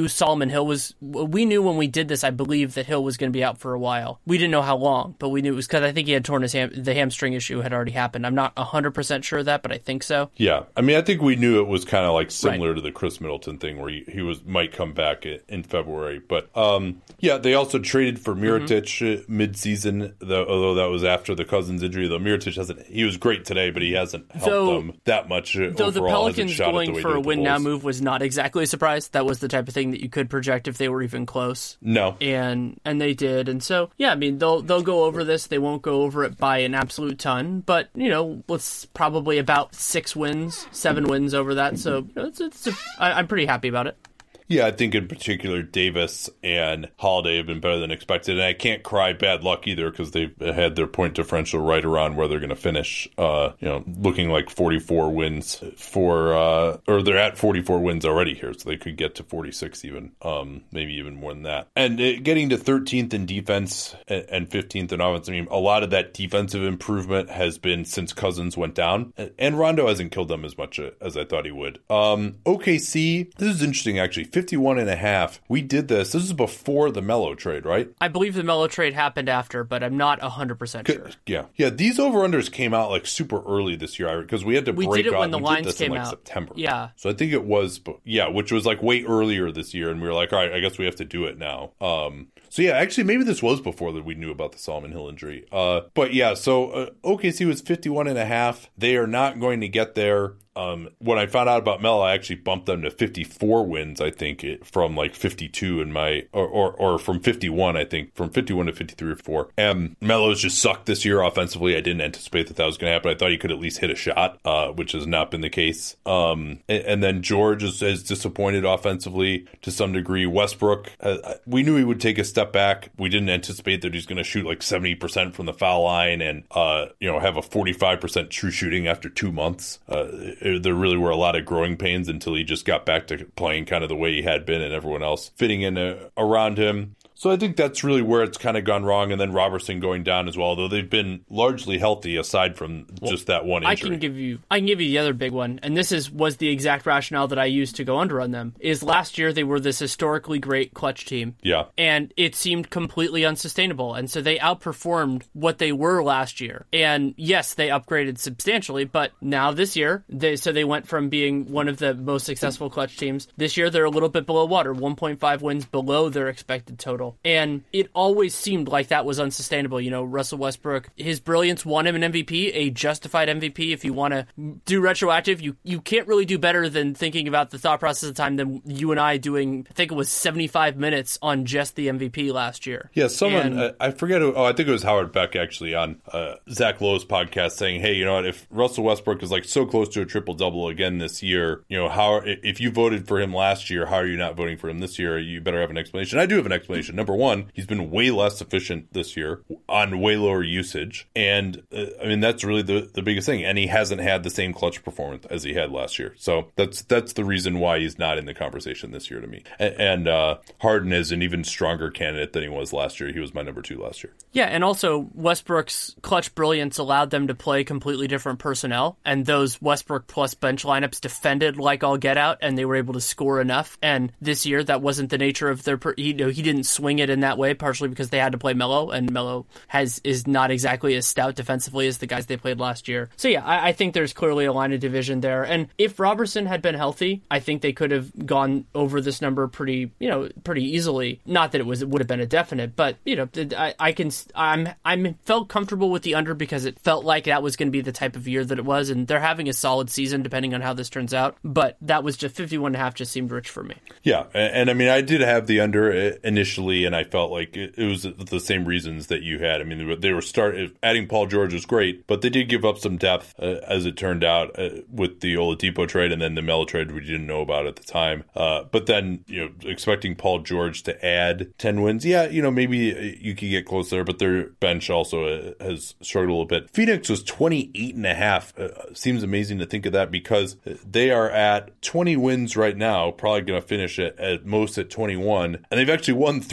knew Solomon Hill was, we knew when we did this, I believe, that Hill was going to be out for a while. We didn't know how long, but we knew it was because I think he had torn his ham, the hamstring issue had already happened. I'm not one hundred percent sure of that, but I think so. Yeah. I mean, I think we knew it was kind of like similar right. to the Chris Middleton thing where he, he was might come back in February. But um, yeah, they also traded for Mirotic mm-hmm. mid-season, though, although that was after the Cousins injury. Though Mirotic hasn't, he was great today, but he hasn't helped though, them that much though overall. The Pelicans going for a win now move was not exactly a surprise. That was the type of thing that you could project if they were even close. No. And and they did. And so, yeah, I mean, they'll they'll go over this. They won't go over it by an absolute ton, but, you know, it's probably about six wins, seven wins over that. So, you know, it's, it's a, I, I'm pretty happy about it. Yeah, I think in particular Davis and Holiday have been better than expected, and I can't cry bad luck either because they've had their point differential right around where they're going to finish. Uh, you know, looking like forty-four wins for, uh, or they're at forty-four wins already here, so they could get to forty-six even, um, maybe even more than that. And uh, getting to thirteenth in defense and fifteenth in offense. I mean, a lot of that defensive improvement has been since Cousins went down, and Rondo hasn't killed them as much as I thought he would. Um, O K C, this is interesting actually. fifty-one and a half. We did this. This is before the Melo trade, right? I believe the Melo trade happened after, but I'm not one hundred percent sure. Yeah. Yeah, these over-unders came out like super early this year because we had to we break did it out. when the we lines did this came in like out. September. Yeah. So I think it was, yeah, which was like way earlier this year, and we were like, all right, I guess we have to do it now. Um, so yeah, actually, maybe this was before that we knew about the Solomon Hill injury. Uh, but yeah, so uh, O K C was fifty-one and a half. They are not going to get there. Um, when I found out about Melo, I actually bumped them to fifty-four wins, I think, it, from like fifty-two in my, or, or, or from fifty-one, I think, from fifty-one to fifty-three or four. And Melo's just sucked this year offensively. I didn't anticipate that that was going to happen. I thought he could at least hit a shot, uh, which has not been the case. Um, and, and then George is, is disappointed offensively to some degree. Westbrook, uh, we knew he would take a step back. We didn't anticipate that he's going to shoot like seventy percent from the foul line and, uh, you know, have a forty-five percent true shooting after two months. Uh, There really were a lot of growing pains until he just got back to playing kind of the way he had been and everyone else fitting in uh, around him. So I think that's really where it's kind of gone wrong. And then Robertson going down as well, although they've been largely healthy aside from well, just that one injury. I can give you I can give you the other big one, and this is was the exact rationale that I used to go under on them, is last year they were this historically great clutch team. Yeah. And it seemed completely unsustainable. And so they outperformed what they were last year. And yes, they upgraded substantially, but now this year, they so they went from being one of the most successful clutch teams. This year they're a little bit below water, one point five wins below their expected total. And it always seemed like that was unsustainable. You know, Russell Westbrook, his brilliance won him an M V P, a justified M V P. If you want to do retroactive, you, you can't really do better than thinking about the thought process of time than you and I doing, I think it was seventy-five minutes on just the M V P last year. Yeah, someone, and, uh, I forget, who, oh, I think it was Howard Beck actually on uh, Zach Lowe's podcast saying, hey, you know what, if Russell Westbrook is like so close to a triple-double again this year, you know, how if you voted for him last year, how are you not voting for him this year? You better have an explanation. I do have an explanation. Number one, he's been way less efficient this year on way lower usage. And, uh, I mean, that's really the, the biggest thing. And he hasn't had the same clutch performance as he had last year. So that's that's the reason why he's not in the conversation this year to me. And, and uh, Harden is an even stronger candidate than he was last year. He was my number two last year. Yeah, and also Westbrook's clutch brilliance allowed them to play completely different personnel. And those Westbrook plus bench lineups defended like all get out, and they were able to score enough. And this year, that wasn't the nature of their... Per- he, you know, he didn't swing it in that way, partially because they had to play Melo, and Melo has is not exactly as stout defensively as the guys they played last year. So yeah, I, I think there's clearly a line of division there. And if Robertson had been healthy, I think they could have gone over this number pretty, you know, pretty easily. Not that it was it would have been a definite, but you know, I, I can I'm I'm felt comfortable with the under because it felt like that was going to be the type of year that it was, and they're having a solid season depending on how this turns out. But that was just fifty-one and a half just seemed rich for me. Yeah, and, and I mean, I did have the under initially, and I felt like it, it was the same reasons that you had. I mean, they were, they were start adding Paul George was great, but they did give up some depth uh, as it turned out uh, with the Oladipo trade and then the Melo trade we didn't know about at the time. Uh, but then, you know, expecting Paul George to add ten wins, yeah, you know, maybe you could get close there, but their bench also uh, has struggled a little bit. Phoenix was twenty-eight and a half. Uh, seems amazing to think of that because they are at twenty wins right now, probably going to finish it at most at twenty-one, and they've actually won three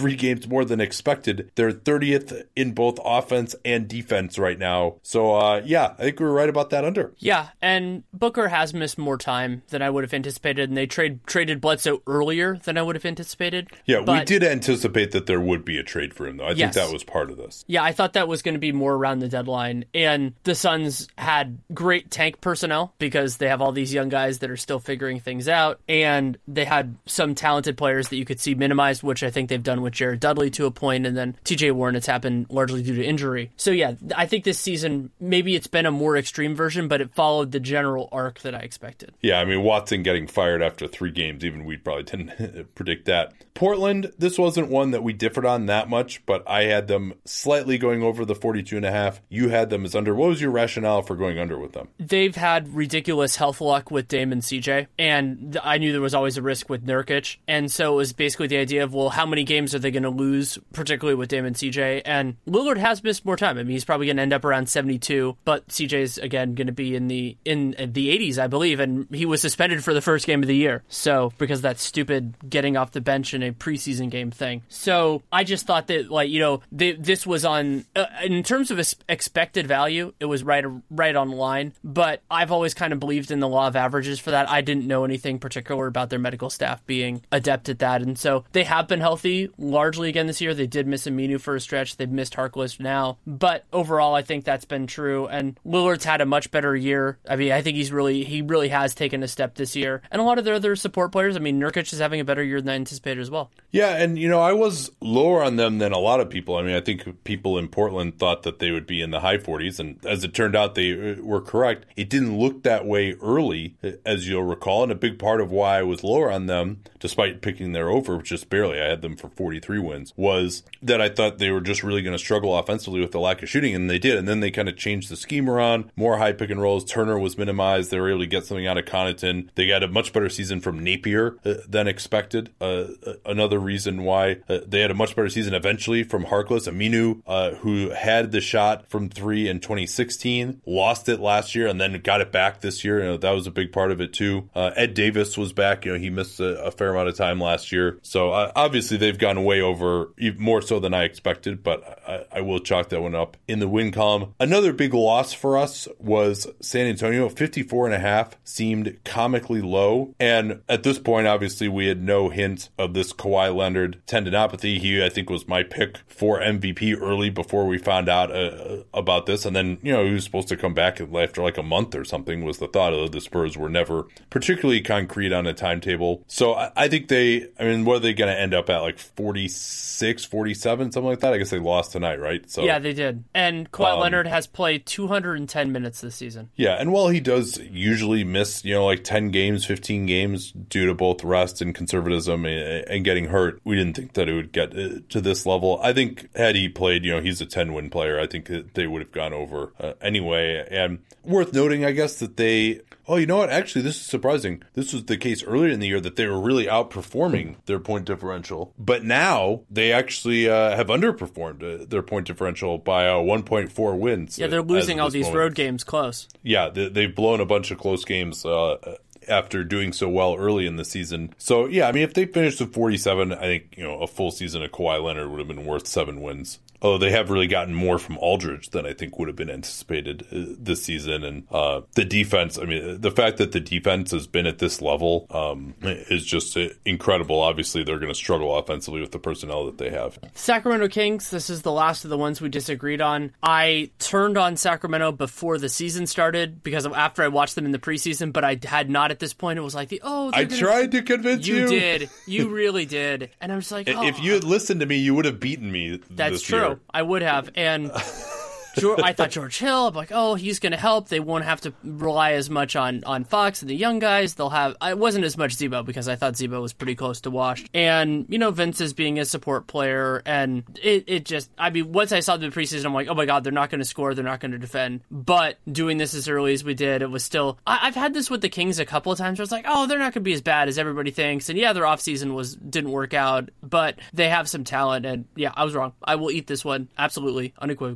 three games more than expected. They're thirtieth in both offense and defense right now. So, uh, yeah, I think we were right about that under. Yeah, and Booker has missed more time than I would have anticipated, and they trade traded Bledsoe earlier than I would have anticipated. Yeah, but, we did anticipate that there would be a trade for him, though. I yes. think that was part of this. Yeah, I thought that was going to be more around the deadline, and the Suns had great tank personnel because they have all these young guys that are still figuring things out, and they had some talented players that you could see minimized, which I think they've done with Jared Dudley to a point, and then T J Warren, it's happened largely due to injury. So yeah, I think this season, maybe it's been a more extreme version, but it followed the general arc that I expected. Yeah, I mean, Watson getting fired after three games, even we probably didn't predict that. Portland, this wasn't one that we differed on that much, but I had them slightly going over the forty-two and a half. You had them as under. What was your rationale for going under with them? They've had ridiculous health luck with Dame and C J, and I knew there was always a risk with Nurkic, and so it was basically the idea of, well, how many games are they going to lose, particularly with Dame and C J? And Lillard has missed more time. I mean, he's probably going to end up around seventy-two, but C J's again going to be in the in the eighties, I believe, and he was suspended for the first game of the year. So because of that stupid getting off the bench in a preseason game thing. So I just thought that, like, you know, they, this was on uh, in terms of expected value, it was right right on line. But I've always kind of believed in the law of averages for that. I didn't know anything particular about their medical staff being adept at that, and so they have been healthy largely again this year. They did miss Aminu for a stretch. They've missed Harkless now, but overall, I think that's been true. And Lillard's had a much better year. I mean, I think he's really he really has taken a step this year. And a lot of their other support players. I mean, Nurkic is having a better year than I anticipated as well. Yeah, and you know, I was lower on them than a lot of people. I mean, I think people in Portland thought that they would be in the high forties, and as it turned out, they were correct. It didn't look that way early, as you'll recall, and a big part of why I was lower on them, despite picking their over just barely, I had them for forty-three wins, was that I thought they were just really going to struggle offensively with the lack of shooting, and they did. And then they kind of changed the scheme around, more high pick and rolls. Turner was minimized. They were able to get something out of Connaughton. They got a much better season from Napier uh, than expected. Uh, another reason why uh, they had a much better season eventually from Harkless. Aminu, uh, who had the shot from three in twenty sixteen, lost it last year and then got it back this year. You know, that was a big part of it too. Uh, Ed Davis was back. You know, he missed a, a fair amount of time last year. So uh, obviously they've gone way over, even more so than I expected, but I, I will chalk that one up in the win column. Another big loss for us was San Antonio. fifty-four and a half seemed comically low. And at this point, obviously, we had no hint of this Kawhi Leonard tendinopathy. He, I think, was my pick for M V P early before we found out uh, about this. And then, you know, he was supposed to come back after like a month or something, was the thought. Of the Spurs were never particularly concrete on a timetable. So I, I think they, I mean, what are they going to end up at? Like forty-six, forty-seven, something like that? I guess they lost tonight, right? So yeah, they did. And Kawhi um, Leonard has played two hundred ten minutes this season. Yeah, and while he does usually miss, you know, like ten games, fifteen games due to both rest and conservatism and, and getting hurt, we didn't think that it would get to this level. I think had he played, you know, he's a ten-win player. I think that they would have gone over uh, anyway. And worth noting, I guess, that they... Oh, you know what? Actually, this is surprising. This was the case earlier in the year that they were really outperforming their point differential. But now they actually uh, have underperformed uh, their point differential by uh, one point four wins. Yeah, they're losing all these moment. road games close. Yeah, they, they've blown a bunch of close games uh, after doing so well early in the season. So, yeah, I mean, if they finished with forty-seven, I think, you know, a full season of Kawhi Leonard would have been worth seven wins. Although they have really gotten more from Aldridge than I think would have been anticipated uh, this season. And uh, the defense, I mean, the fact that the defense has been at this level um, is just uh, incredible. Obviously, they're going to struggle offensively with the personnel that they have. Sacramento Kings, this is the last of the ones we disagreed on. I turned on Sacramento before the season started because of after I watched them in the preseason, but I had not at this point. It was like, the oh, I gonna... tried to convince you. You did. You really did. And I'm just like, oh. If you had listened to me, you would have beaten me. That's this true. Year. I would have, and George, I thought George Hill, I'm like, oh, he's going to help. They won't have to rely as much on, on Fox and the young guys. They'll have, I wasn't as much Zebo because I thought Zebo was pretty close to washed. And, you know, Vince is being a support player, and it, it just, I mean, once I saw the preseason, I'm like, oh my God, they're not going to score, they're not going to defend. But doing this as early as we did, it was still, I, I've had this with the Kings a couple of times where it's like, oh, they're not going to be as bad as everybody thinks. And yeah, their offseason was, didn't work out, but they have some talent, and yeah, I was wrong. I will eat this one, absolutely, unequivocally.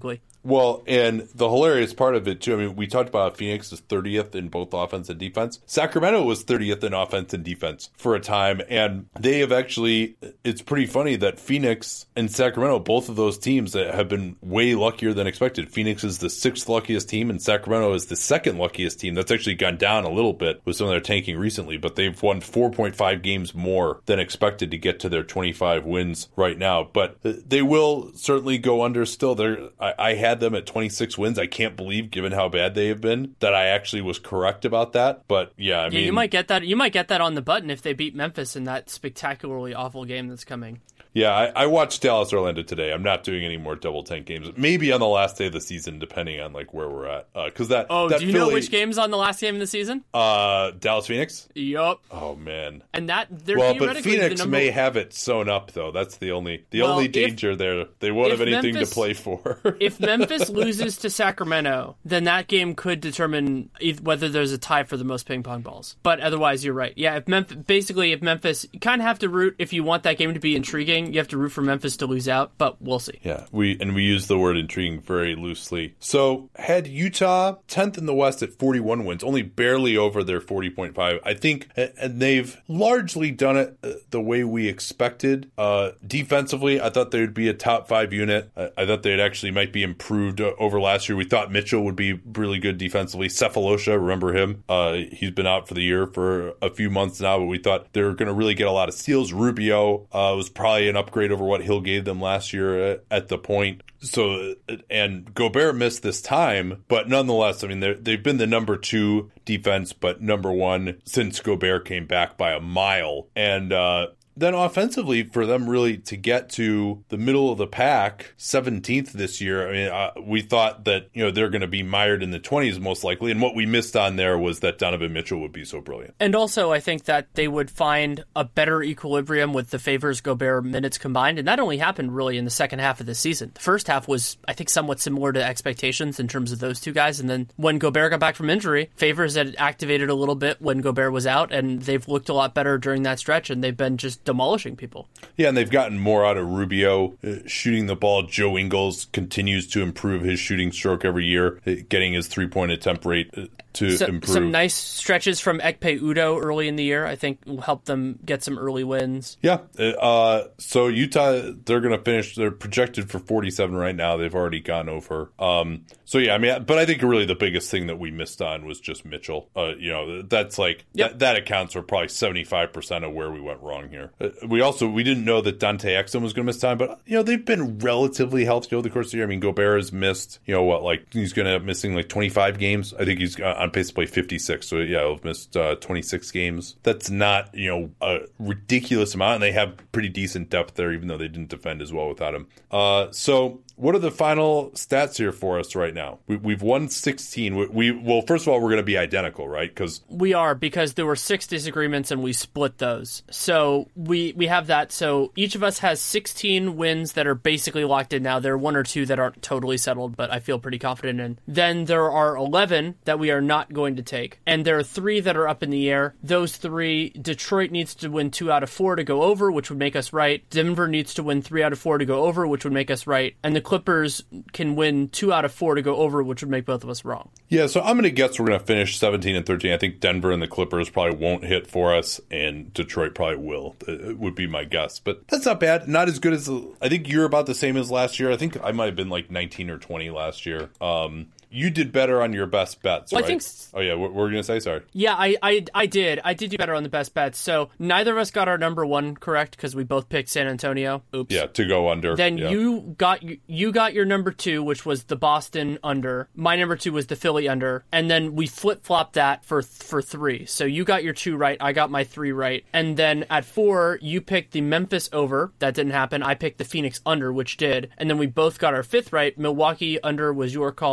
Well, and the hilarious part of it, too, I mean, we talked about Phoenix is thirtieth in both offense and defense. Sacramento was thirtieth in offense and defense for a time, and they have actually, it's pretty funny that Phoenix and Sacramento, both of those teams that have been way luckier than expected. Phoenix is the sixth luckiest team, and Sacramento is the second luckiest team. That's actually gone down a little bit with some of their tanking recently, but they've won four point five games more than expected to get to their twenty-five wins right now. But they will certainly go under still. They're, I, I had them at twenty-six wins. I can't believe, given how bad they have been, that I actually was correct about that. But yeah, I yeah, mean, you might get that. You might get that on the button if they beat Memphis in that spectacularly awful game that's coming. Yeah, I, I watched Dallas Orlando today. I'm not doing any more double tank games. Maybe on the last day of the season, depending on like where we're at. Because uh, that. Oh, that do you Philly, know which game's on the last game of the season? Uh, Dallas Phoenix. Yup. Oh man. And that they're well, but theoretically Phoenix the number... may have it sewn up though. That's the only the well, only if, danger there. They won't have anything Memphis, to play for. If Memphis loses to Sacramento, then that game could determine whether there's a tie for the most ping pong balls. But otherwise, you're right. Yeah, if Memphis, basically, if Memphis, you kind of have to root if you want that game to be intriguing. You have to root for Memphis to lose out, but we'll see. Yeah, we and we use the word intriguing very loosely. So had Utah tenth in the West at forty-one wins, only barely over their forty point five. I think, and they've largely done it the way we expected. Uh, defensively, I thought they would be a top five unit. I, I thought they'd actually might be improved over last year. We thought Mitchell would be really good defensively. Cephalosha, remember him? Uh, he's been out for the year for a few months now, but we thought they were going to really get a lot of steals. Rubio uh, was probably an upgrade over what Hill gave them last year at, at the point. So, and Gobert missed this time, but nonetheless, I mean, they've been the number two defense, but number one since Gobert came back by a mile. And, uh, then offensively, for them really to get to the middle of the pack, seventeenth this year, I mean, uh, we thought that, you know, they're going to be mired in the twenties most likely. And what we missed on there was that Donovan Mitchell would be so brilliant. And also, I think that they would find a better equilibrium with the Favors Gobert minutes combined. And that only happened really in the second half of the season. The first half was, I think, somewhat similar to expectations in terms of those two guys. And then when Gobert got back from injury, Favors had activated a little bit when Gobert was out. And they've looked a lot better during that stretch. And they've been just demolishing people. Yeah, and they've gotten more out of Rubio uh, shooting the ball. Joe Ingles continues to improve his shooting stroke every year, uh, getting his three-point attempt rate uh, to so, improve. Some nice stretches from Ekpe Udoh early in the year, I think, will help them get some early wins. Yeah. Uh, so Utah, they're going to finish, they're projected for forty-seven right now. They've already gone over. Um, so yeah, I mean, but I think really the biggest thing that we missed on was just Mitchell. Uh, you know, that's like, yep. that, that accounts for probably seventy-five percent of where we went wrong here. Uh, we also, we didn't know that Dante Exum was going to miss time, but, you know, they've been relatively healthy over the course of the year. I mean, Gobert has missed, you know, what, like, he's going to end up missing like twenty-five games. I think he's on pace to play fifty-six. So, yeah, he'll have missed uh, twenty-six games. That's not, you know, a ridiculous amount, and they have pretty decent depth there, even though they didn't defend as well without him. Uh, so, what are the final stats here for us right now? We, we've won sixteen. We, we well, first of all, we're going to be identical, right? Because we are, because there were six disagreements and we split those. So we we have that. So each of us has sixteen wins that are basically locked in now. There are one or two that aren't totally settled, but I feel pretty confident in. Then there are eleven that we are not going to take, and there are three that are up in the air. Those three, Detroit needs to win two out of four to go over, which would make us right. Denver needs to win three out of four to go over, which would make us right. And the Clippers can win two out of four to go over, which would make both of us wrong. Yeah, so I'm going to guess we're going to finish seventeen and thirteen. I think Denver and the Clippers probably won't hit for us, and Detroit probably will. It would be my guess. But that's not bad. Not as good as, I think you're about the same as last year. I think I might have been like nineteen or twenty last year. Um, you did better on your best bets, well, right? I think... Oh, yeah, what were we going to say? Sorry. Yeah, I, I I did. I did do better on the best bets. So neither of us got our number one correct because we both picked San Antonio. Oops. Yeah, to go under. Then yeah. you got you got your number two, which was the Boston under. My number two was the Philly under. And then we flip-flopped that for for three. So you got your two right. I got my three right. And then at four, you picked the Memphis over. That didn't happen. I picked the Phoenix under, which did. And then we both got our fifth right. Milwaukee under was your call. Mine was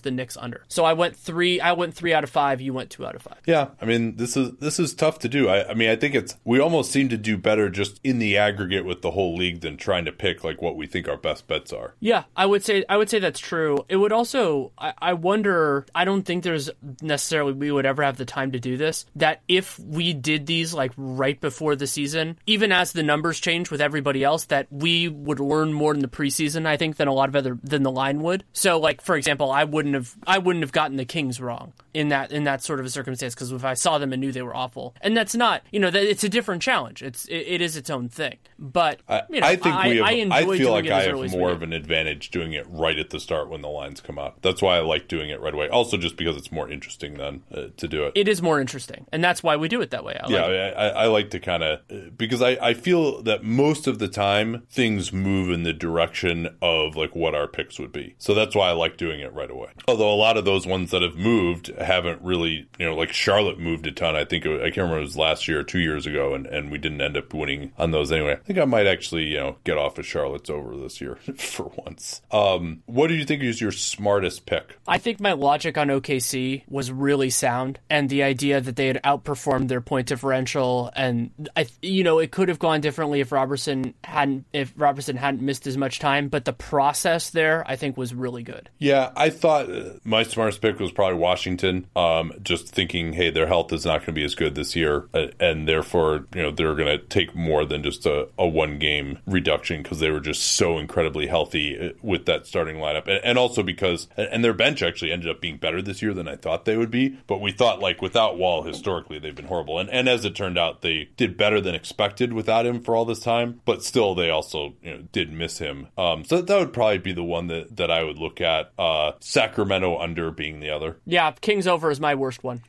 the Knicks under. So I went three. I went three out of five. You went two out of five. Yeah, I mean, this is this is tough to do. I, I mean, I think it's we almost seem to do better just in the aggregate with the whole league than trying to pick like what we think our best bets are. Yeah, I would say I would say that's true. It would also. I, I wonder. I don't think there's necessarily we would ever have the time to do this. That if we did these like right before the season, even as the numbers change with everybody else, that we would learn more in the preseason, I think, than a lot of other than the line would. So, like for example, I wouldn't have I wouldn't have gotten the Kings wrong in that in that sort of a circumstance because if I saw them and knew they were awful, and that's not you know that it's a different challenge. It's it, it is its own thing. But you know, I, I think I, we have, I, I enjoy feel doing like it I as have early as more we of do. an advantage doing it right at the start when the lines come out. That's why I like doing it right away. Also, just because it's more interesting then uh, to do it. It is more interesting, and that's why we do it that way. I yeah, like it. I, I like to kind of because I, I feel that most of the time things move in the direction of like what our picks would be. So that's why I like doing it right away. Although a lot of those ones that have moved haven't really, you know, like Charlotte moved a ton. I think it, I can't remember if it was last year or two years ago, and, and we didn't end up winning on those anyway. I think I might actually, you know, get off of Charlotte's over this year for once. Um, what do you think is your smartest pick? I think my logic on O K C was really sound, and the idea that they had outperformed their point differential, and I, you know, it could have gone differently if Robertson hadn't if Robertson hadn't missed as much time, but the process there I think was really good. Yeah, I thought uh, my smartest pick was probably Washington. Um, just thinking, hey, their health is not going to be as good this year, uh, and therefore, you know, they're going to take more than just a, a one game reduction because they were just so incredibly healthy with that starting lineup, and, and also because and their bench actually ended up being better this year than I thought they would be. But we thought like without Wall historically they've been horrible, and and as it turned out, they did better than expected without him for all this time. But still, they also you know did miss him. Um, so that would probably be the one that, that I would look at. Uh, Sacramento under being the other. Yeah, Kings over is my worst one.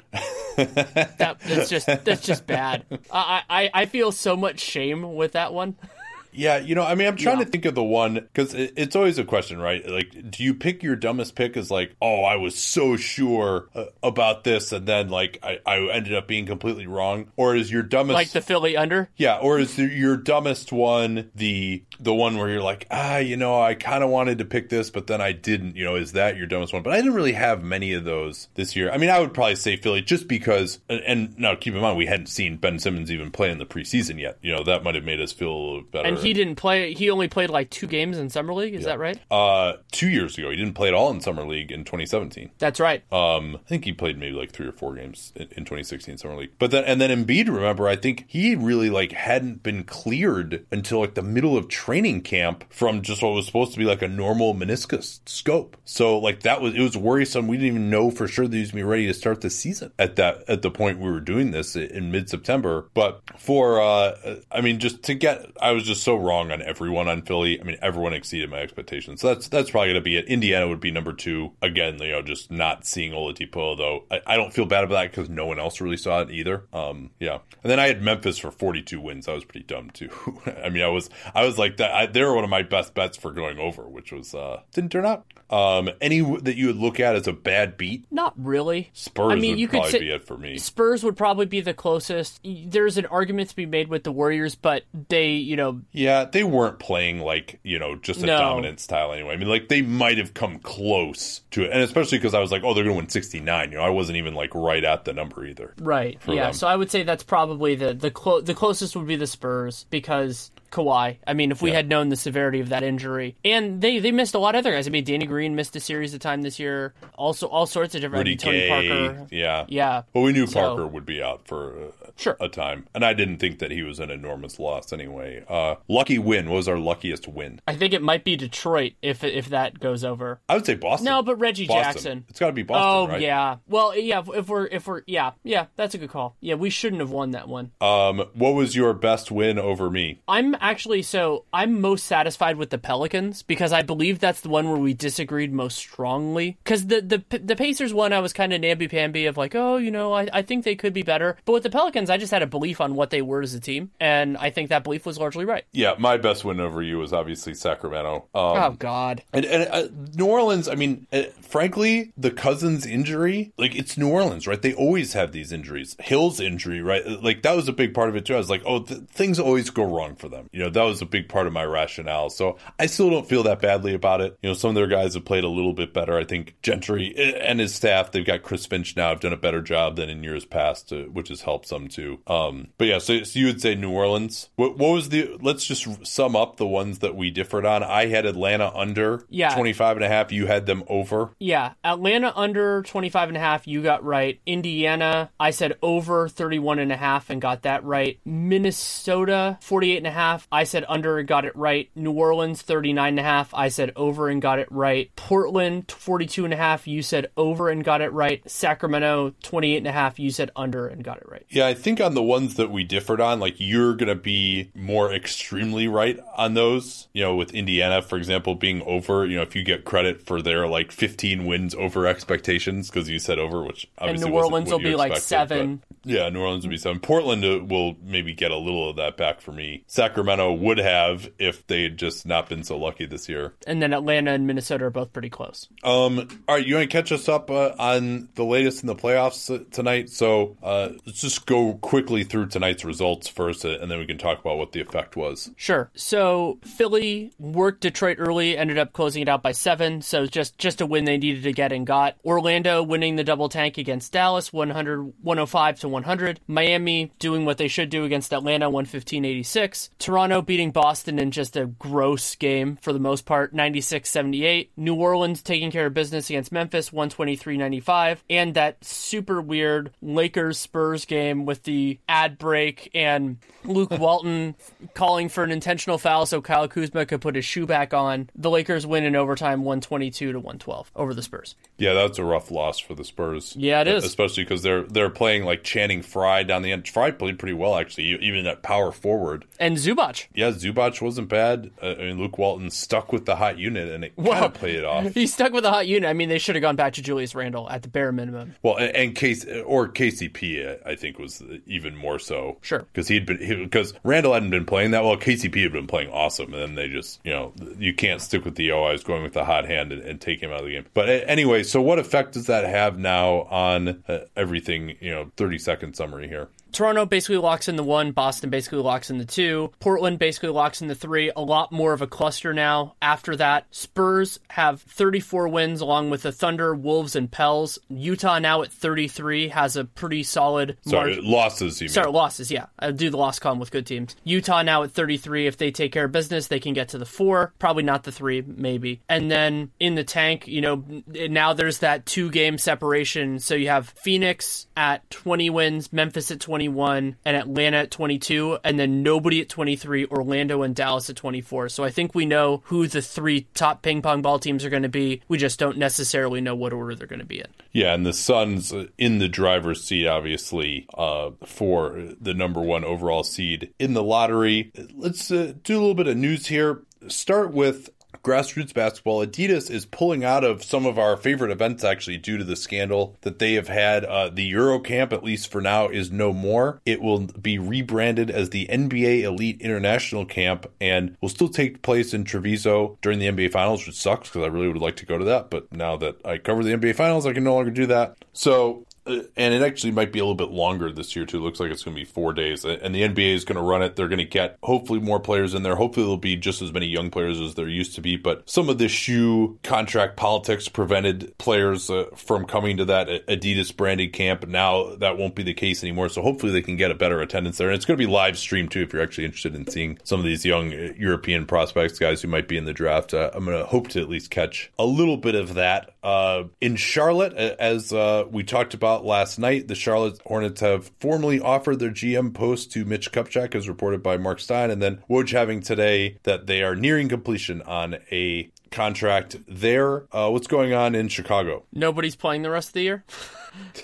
that, that's just that's just bad. I, I I feel so much shame with that one. Yeah, you know, I mean, I'm trying Yeah. to think of the one, because it, it's always a question, right? Like, do you pick your dumbest pick as like, oh, I was so sure uh, about this, and then, like, I, I ended up being completely wrong? Or is your dumbest... Like the Philly under? Yeah, or is the, your dumbest one the the one where you're like, ah, you know, I kind of wanted to pick this, but then I didn't, you know, is that your dumbest one? But I didn't really have many of those this year. I mean, I would probably say Philly just because, and, and now keep in mind, we hadn't seen Ben Simmons even play in the preseason yet. You know, that might have made us feel a little better. And he didn't play, he only played like two games in Summer League, is Yeah. that right? Uh, two years ago. He didn't play at all in Summer League in twenty seventeen. That's right. Um, I think he played maybe like three or four games in, in twenty sixteen Summer League. But then, and then Embiid, remember, I think he really like hadn't been cleared until like the middle of training camp from just what was supposed to be like a normal meniscus scope. So like that was, it was worrisome. We didn't even know for sure that he was going to be ready to start the season at that, at the point we were doing this in mid-September. But for, uh, I mean, just to get, I was just so wrong on everyone on Philly. I mean, everyone exceeded my expectations. So that's, that's probably going to be it. Indiana would be number two. Again, you know, just not seeing Oladipo, though. I, I don't feel bad about that because no one else really saw it either. Um, yeah. And then I had Memphis for forty-two wins. That was pretty dumb too. I mean, I was, I was like that. I, they were one of my best bets for going over, which was, uh, didn't turn out. Um, any that you would look at as a bad beat? Not really. Spurs I mean, would you could probably say- be it for me. Spurs would probably be the closest. There's an argument to be made with the Warriors, but they, you know, Yeah, they weren't playing like, you know, just a No. dominant style anyway. I mean, like, they might have come close to it. And especially because I was like, oh, they're going to win sixty-nine. You know, I wasn't even, like, right at the number either. right. For Yeah, them. so I would say that's probably the the, clo- the closest would be the Spurs because Kawhi. I mean, if we Yeah. had known the severity of that injury. And they, they missed a lot of other guys. I mean, Danny Green missed a series of time this year. Also, all sorts of different... I Rudy mean, Tony Gay. Parker. Yeah. Yeah. Well, we knew So- Parker would be out for uh, Sure. a time. And I didn't think that he was an enormous loss anyway. Uh, lucky win. What was our luckiest win? I think it might be Detroit if if that goes over. I would say Boston. No, but Reggie Boston. Jackson. It's got to be Boston, Oh right? yeah. Well, yeah. If, if we're if we're yeah yeah, that's a good call. Yeah, we shouldn't have won that one. Um, what was your best win over me? I'm actually so I'm most satisfied with the Pelicans because I believe that's the one where we disagreed most strongly. Because the the the Pacers one, I was kind of namby pamby of like, oh, you know, I I think they could be better. But with the Pelicans, I just had a belief on what they were as a team, and I think that belief was largely right. Yeah, my best win over you was obviously Sacramento. Um, oh, God. And, and uh, New Orleans, I mean, uh, frankly, the Cousins injury, like, it's New Orleans, right? They always have these injuries. Hill's injury, right? Like, that was a big part of it, too. I was like, oh, th- things always go wrong for them. You know, that was a big part of my rationale. So I still don't feel that badly about it. You know, some of their guys have played a little bit better. I think Gentry and his staff, they've got Chris Finch now, have done a better job than in years past, uh, which has helped some, too. Um, but yeah, so, so you would say New Orleans. What, what was the, let's just sum up the ones that we differed on. I had Atlanta under yeah. twenty-five and a half. You had them over. Yeah. Atlanta under twenty-five and a half. You got right. Indiana, I said over thirty-one and a half and got that right. Minnesota, forty-eight and a half. I said under and got it right. New Orleans, thirty-nine and a half. I said over and got it right. Portland, forty-two and a half. You said over and got it right. Sacramento, twenty-eight and a half. You said under and got it right. Yeah, I think on the ones that we differed on, like, you're going to be more extremely right on those, you know, with Indiana, for example, being over, you know, if you get credit for their like fifteen wins over expectations, because you said over, which obviously and New Orleans will be expected, like seven. Yeah, New Orleans will be seven. Portland uh, will maybe get a little of that back for me. Sacramento would have if they had just not been so lucky this year. And then Atlanta and Minnesota are both pretty close. Um, all right, you want to catch us up uh, on the latest in the playoffs uh, tonight? So uh, let's just go quickly through tonight's results first, uh, and then we can talk about what the effect was. Sure. So Philly worked Detroit early, ended up closing it out by seven, so just, just a win they needed to get and got. Orlando winning the double tank against Dallas, one hundred, one oh five to one hundred. Miami doing what they should do against Atlanta, one fifteen eighty-six. Toronto beating Boston in just a gross game for the most part, ninety-six seventy-eight. New Orleans taking care of business against Memphis, one twenty-three ninety-five. And that super weird Lakers-Spurs game with the ad break and Luke Walton calling for an intentional foul so Kyle Kuzma could put his shoe back on. The Lakers win in overtime, one twenty-two to one twelve over the Spurs. Yeah, that's a rough loss for the Spurs. Yeah, it is. Especially because they're they're playing like Channing Frye down the end. Frye played pretty well, actually, even at power forward. And Zubac. Yeah, Zubac wasn't bad. Uh, I mean, Luke Walton stuck with the hot unit, and it kind of played it off. He stuck with the hot unit. I mean, they should have gone back to Julius Randle at the bare minimum. Well, and, and Case or K C P, I think, was even more so. Sure. Because he'd been because Randle hadn't been playing that well. K C P had been playing awesome, and then they just, you know, you can't stick with the oh, I was going with the hot hand and, and take him out of the game. But anyway, so what effect does that have now on uh, everything? You know, thirty second summary here. Toronto basically locks in the one. Boston basically locks in the two. Portland basically locks in the three. A lot more of a cluster now. After that, Spurs have thirty-four wins along with the Thunder, Wolves, and Pels. Utah now at thirty-three has a pretty solid... Sorry, mar- losses, you mean. Sorry, losses, yeah. I do the loss column with good teams. Utah now at thirty-three. If they take care of business, they can get to the four. Probably not the three, maybe. And then in the tank, you know, now there's that two-game separation. So you have Phoenix at twenty wins, Memphis at twenty-one, and Atlanta at twenty-two, and then nobody at twenty-three, Orlando and Dallas at twenty-four. So I think we know who the three top ping pong ball teams are going to be. We just don't necessarily know what order they're going to be in. Yeah, and the Suns in the driver's seat, obviously, uh, for the number one overall seed in the lottery. Let's uh, do a little bit of news here. Start with grassroots basketball. Adidas is pulling out of some of our favorite events, actually, due to the scandal that they have had. Uh, the Eurocamp, at least for now, is no more. It will be rebranded as the N B A Elite International Camp and will still take place in Treviso during the N B A Finals, which sucks because I really would like to go to that. But now that I cover the N B A Finals, I can no longer do that. So... Uh, and it actually might be a little bit longer this year, too. It looks like it's going to be four days. And the N B A is going to run it. They're going to get, hopefully, more players in there. Hopefully, there'll be just as many young players as there used to be. But some of the shoe contract politics prevented players uh, from coming to that Adidas-branded camp. Now, that won't be the case anymore. So hopefully, they can get a better attendance there. And it's going to be live streamed, too, if you're actually interested in seeing some of these young European prospects, guys who might be in the draft. Uh, I'm going to hope to at least catch a little bit of that. Uh, in Charlotte, as uh, we talked about last night, the Charlotte Hornets have formally offered their G M post to Mitch Kupchak, as reported by Mark Stein, and then Woj having today that they are nearing completion on a contract there. Uh, what's going on in Chicago? Nobody's playing the rest of the year?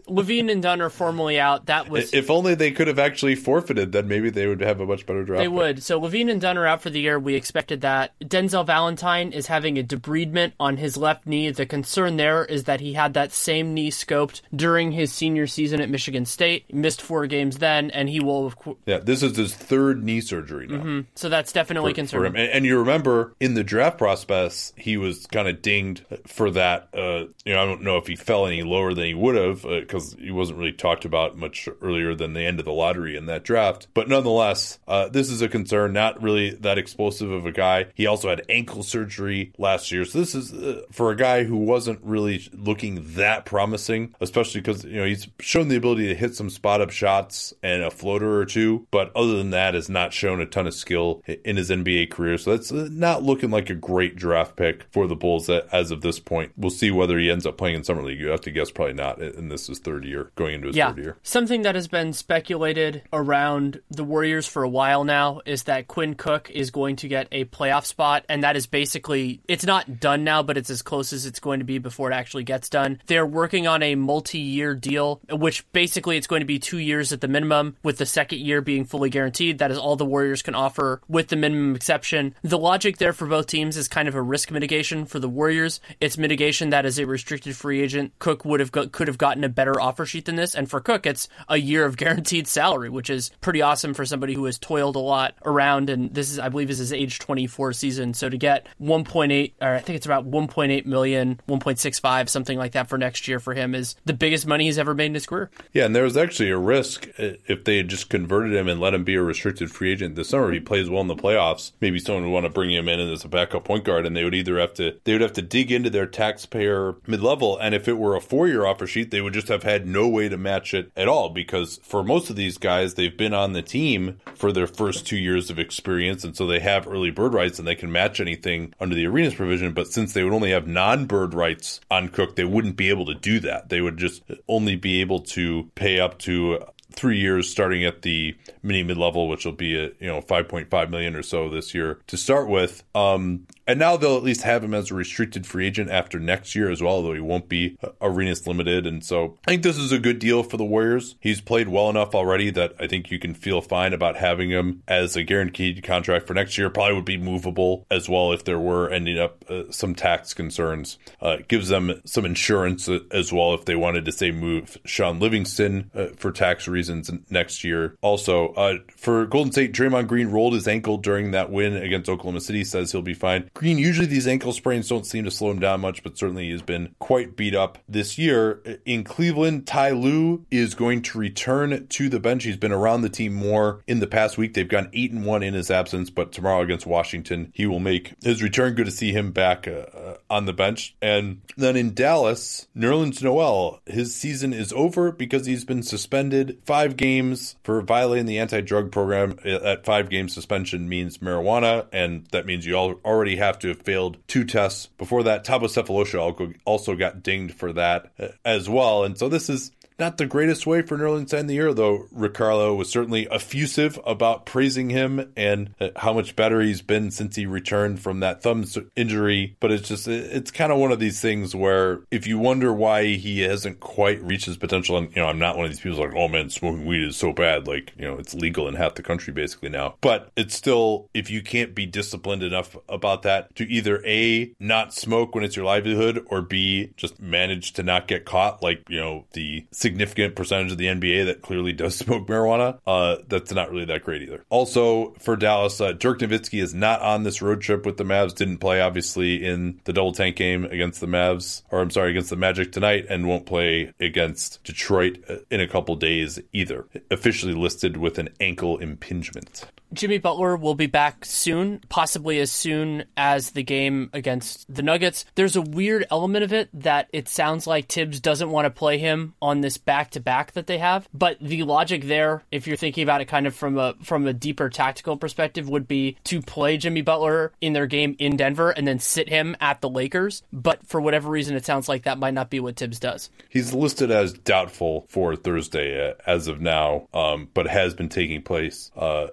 LaVine and Dunn are formally out. That was if only they could have actually forfeited, then maybe they would have a much better draft. They pick. would. So LaVine and Dunn are out for the year. We expected that. Denzel Valentine is having a debridement on his left knee. The concern there is that he had that same knee scoped during his senior season at Michigan State. He missed four games then, and he will. Yeah, this is his third knee surgery now. Mm-hmm. So that's definitely for, concerning. for him. And, and you remember in the draft prospectus, he was kind of dinged for that. Uh, you know, I don't know if he fell any lower than he would have because uh, he wasn't really talked about much earlier than the end of the lottery in that draft. But nonetheless, uh, this is a concern. Not really that explosive of a guy. He also had ankle surgery last year. So this is uh, for a guy who wasn't really looking that promising, especially because, you know, he's shown the ability to hit some spot up shots and a floater or two. But other than that, has not shown a ton of skill in his N B A career. So that's not looking like a great draft pick for the Bulls as of this point. We'll see whether he ends up playing in Summer League. You have to guess probably not. And this is third year, going into his yeah. third year. Something that has been speculated around the Warriors for a while now is that Quinn Cook is going to get a playoff spot. And that is basically, it's not done now, but it's as close as it's going to be before it actually gets done. They're working on a multi-year deal, which basically it's going to be two years at the minimum, with the second year being fully guaranteed. That is all the Warriors can offer, with the minimum exception. The logic there for both teams is kind of a risk mitigation. For the Warriors, it's mitigation that as a restricted free agent, Cook would have got, could have gotten a better offer sheet than this. And for Cook, it's a year of guaranteed salary, which is pretty awesome for somebody who has toiled a lot around. And this is, I believe, is his age twenty-four season. So to get one point eight, or I think it's about one point eight million, one point six five, something like that for next year for him is the biggest money he's ever made in his career. Yeah, and there was actually a risk if they had just converted him and let him be a restricted free agent this summer. If he plays well in the playoffs, maybe someone would want to bring him in as a backup point guard, and they would either have to they would have to dig into their taxpayer mid-level, and if it were a four-year offer sheet, they would just have had no way to match it at all, because for most of these guys, they've been on the team for their first two years of experience, and so they have early bird rights, and they can match anything under the arenas provision. But since they would only have non-bird rights on Cook, they wouldn't be able to do that. They would just only be able to pay up to three years starting at the mini mid-level, which will be a, you know, five point five million or so this year to start with. Um, and now they'll at least have him as a restricted free agent after next year as well, although he won't be arenas limited. And so I think this is a good deal for the Warriors. He's played well enough already that I think you can feel fine about having him as a guaranteed contract for next year. Probably would be movable as well if there were ending up uh, some tax concerns. Uh, it gives them some insurance as well if they wanted to, say, move Sean Livingston uh, for tax reasons next year. Also, uh, for Golden State, Draymond Green rolled his ankle during that win against Oklahoma City, says he'll be fine. Green, usually these ankle sprains don't seem to slow him down much, but certainly he has been quite beat up this year. In Cleveland, Ty Lue is going to return to the bench. He's been around the team more in the past week. They've gone eight and one in his absence, but tomorrow against Washington, he will make his return. Good to see him back uh, on the bench. And then in Dallas, Nerlens Noel, his season is over because he's been suspended five games for violating the anti-drug program. That five game suspension means marijuana, and that means you all already have to have failed two tests. Before that, Thabo Sefolosha also got dinged for that as well. And so this is not the greatest way for Nerlens to end the year, though Rick Carlisle was certainly effusive about praising him and how much better he's been since he returned from that thumb injury. But it's just, it's kind of one of these things where if you wonder why he hasn't quite reached his potential, and, you know, I'm not one of these people like, oh man, smoking weed is so bad. Like, you know, it's legal in half the country basically now. But it's still, if you can't be disciplined enough about that to either A, not smoke when it's your livelihood, or B, just manage to not get caught, like, you know, the significant percentage of the N B A that clearly does smoke marijuana, uh, that's not really that great either. Also, for Dallas, uh, Dirk Nowitzki is not on this road trip with the Mavs, didn't play, obviously, in the double tank game against the Mavs, or I'm sorry, against the Magic tonight, and won't play against Detroit in a couple days either. Officially listed with an ankle impingement. Jimmy Butler will be back soon, possibly as soon as the game against the Nuggets. There's a weird element of it that it sounds like Tibbs doesn't want to play him on this back-to-back that they have. But the logic there, if you're thinking about it kind of from a from a deeper tactical perspective, would be to play Jimmy Butler in their game in Denver and then sit him at the Lakers. But for whatever reason, it sounds like that might not be what Tibbs does. He's listed as doubtful for Thursday uh, as of now, um, but has been taking place uh, or taking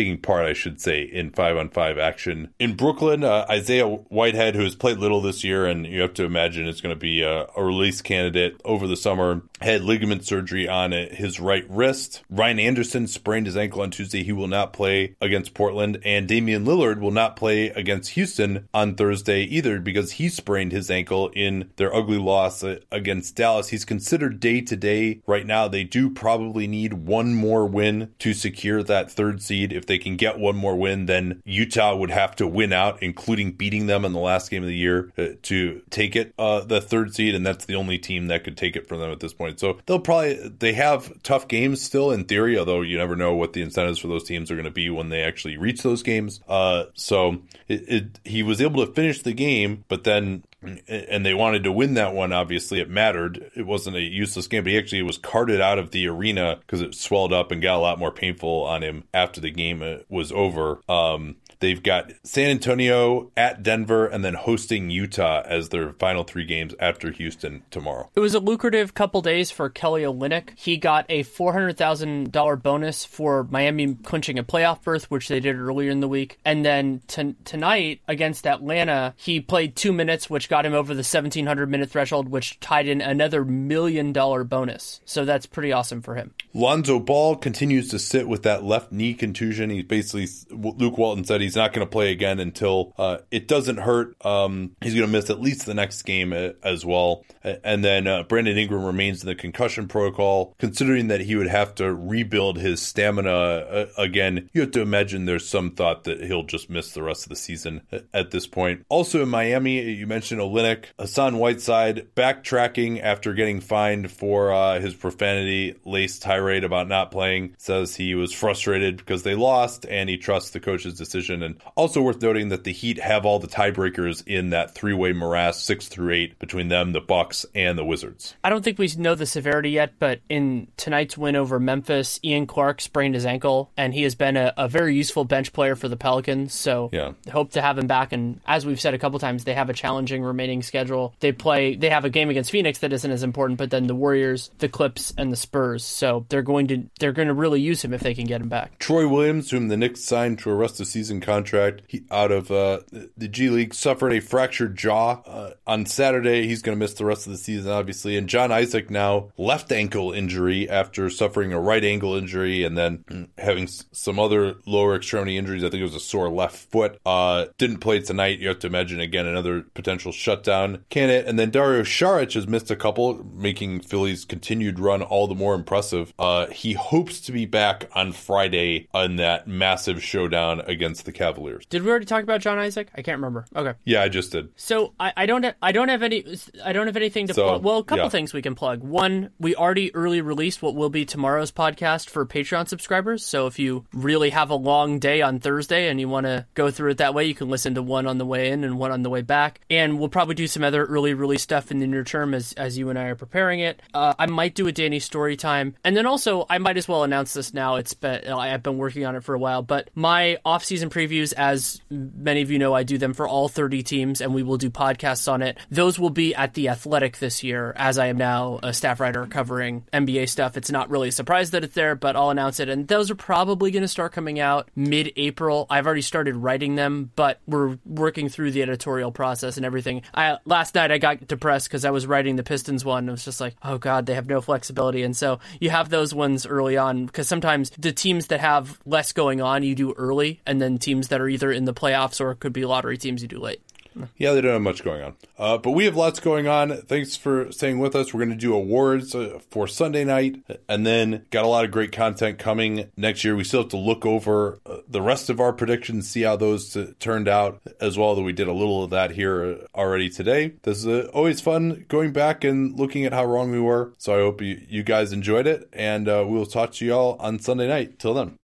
taking part, I should say, in five-on-five action. In Brooklyn, uh, Isaiah Whitehead, who has played little this year, and you have to imagine is going to be a, a release candidate over the summer, had ligament surgery on his right wrist. Ryan Anderson sprained his ankle on Tuesday. He will not play against Portland. And Damian Lillard will not play against Houston on Thursday either because he sprained his ankle in their ugly loss against Dallas. He's considered day-to-day right now. They do probably need one more win to secure that third seed. If they can get one more win, then Utah would have to win out, including beating them in the last game of the year uh, to take it, uh, the third seed, and that's the only team that could take it from them at this point. So they'll probably, they have tough games still in theory, although you never know what the incentives for those teams are going to be when they actually reach those games. Uh, so it, it, he was able to finish the game, but then and they wanted to win that one. Obviously, it mattered. It wasn't a useless game, but he actually was carted out of the arena because it swelled up and got a lot more painful on him after the game was over. Um, they've got San Antonio at Denver and then hosting Utah as their final three games after Houston tomorrow. It was a lucrative couple days for Kelly Olynyk. He got a four hundred thousand dollars bonus for Miami clinching a playoff berth, which they did earlier in the week. And then t- tonight against Atlanta, he played two minutes, which got him over the seventeen hundred minute threshold, which tied in another million dollar bonus. So that's pretty awesome for him. Lonzo Ball continues to sit with that left knee contusion. He basically, Luke Walton said he's not going to play again until uh, it doesn't hurt. Um, he's going to miss at least the next game as well. And then uh, Brandon Ingram remains in the concussion protocol. Considering that he would have to rebuild his stamina uh, again, you have to imagine there's some thought that he'll just miss the rest of the season at this point. Also in Miami, you mentioned Olynyk, Hassan Whiteside backtracking after getting fined for uh, his profanity-laced tirade about not playing. Says he was frustrated because they lost and he trusts the coach's decision. And also worth noting that the Heat have all the tiebreakers in that three-way morass, six through eight, between them, the Bucks, and the Wizards. I don't think we know the severity yet, but in tonight's win over Memphis, Ian Clark sprained his ankle, and he has been a, a very useful bench player for the Pelicans. So yeah. Hope to have him back. And as we've said a couple times, they have a challenging remaining schedule. They play, they have a game against Phoenix that isn't as important, but then the Warriors, the Clips, and the Spurs. So they're going to they're going to really use him if they can get him back. Troy Williams, whom the Knicks signed to a rest of season contract he, out of uh, the G League, suffered a fractured jaw uh, on Saturday. He's going to miss the rest of the season, obviously. And John Isaac now left ankle injury after suffering a right ankle injury and then having some other lower extremity injuries. I think it was a sore left foot. Uh, didn't play tonight. You have to imagine, again, another potential shutdown candidate. And then Dario Saric has missed a couple, making Philly's continued run all the more impressive. Uh, he hopes to be back on Friday on that massive showdown against the Cavaliers. Did we already talk about John Isaac? I can't remember. Okay. Yeah, I just did. So I, I don't. Ha- I don't have any. I don't have anything to so, plug. Well, a couple yeah. things we can plug. One, we already early released what will be tomorrow's podcast for Patreon subscribers. So if you really have a long day on Thursday and you want to go through it that way, you can listen to one on the way in and one on the way back. And we'll probably do some other early release stuff in the near term as as you and I are preparing it. Uh, I might do a Danny story time, and then also I might as well announce this now. It's been I've been working on it for a while, but my off-season previews, as many of you know, I do them for all thirty teams, and we will do podcasts on it. Those will be at The Athletic this year, as I am now a staff writer covering N B A stuff. It's not really a surprise that it's there, but I'll announce it, and those are probably going to start coming out mid-April. I've already started writing them, but we're working through the editorial process and everything. I, last night I got depressed because I was writing the Pistons one. It was just like, oh God, they have no flexibility. And so you have those ones early on, because sometimes the teams that have less going on, you do early, and then teams that are either in the playoffs or it could be lottery teams, you do late. Yeah, they don't have much going on. Uh, but we have lots going on. Thanks for staying with us. We're going to do awards uh, for Sunday night, and then got a lot of great content coming next year. We still have to look over uh, the rest of our predictions, see how those t- turned out as well, though we did a little of that here already today. This is uh, always fun going back and looking at how wrong we were. So I hope you, you guys enjoyed it, and uh, we'll talk to you all on Sunday night. Till then.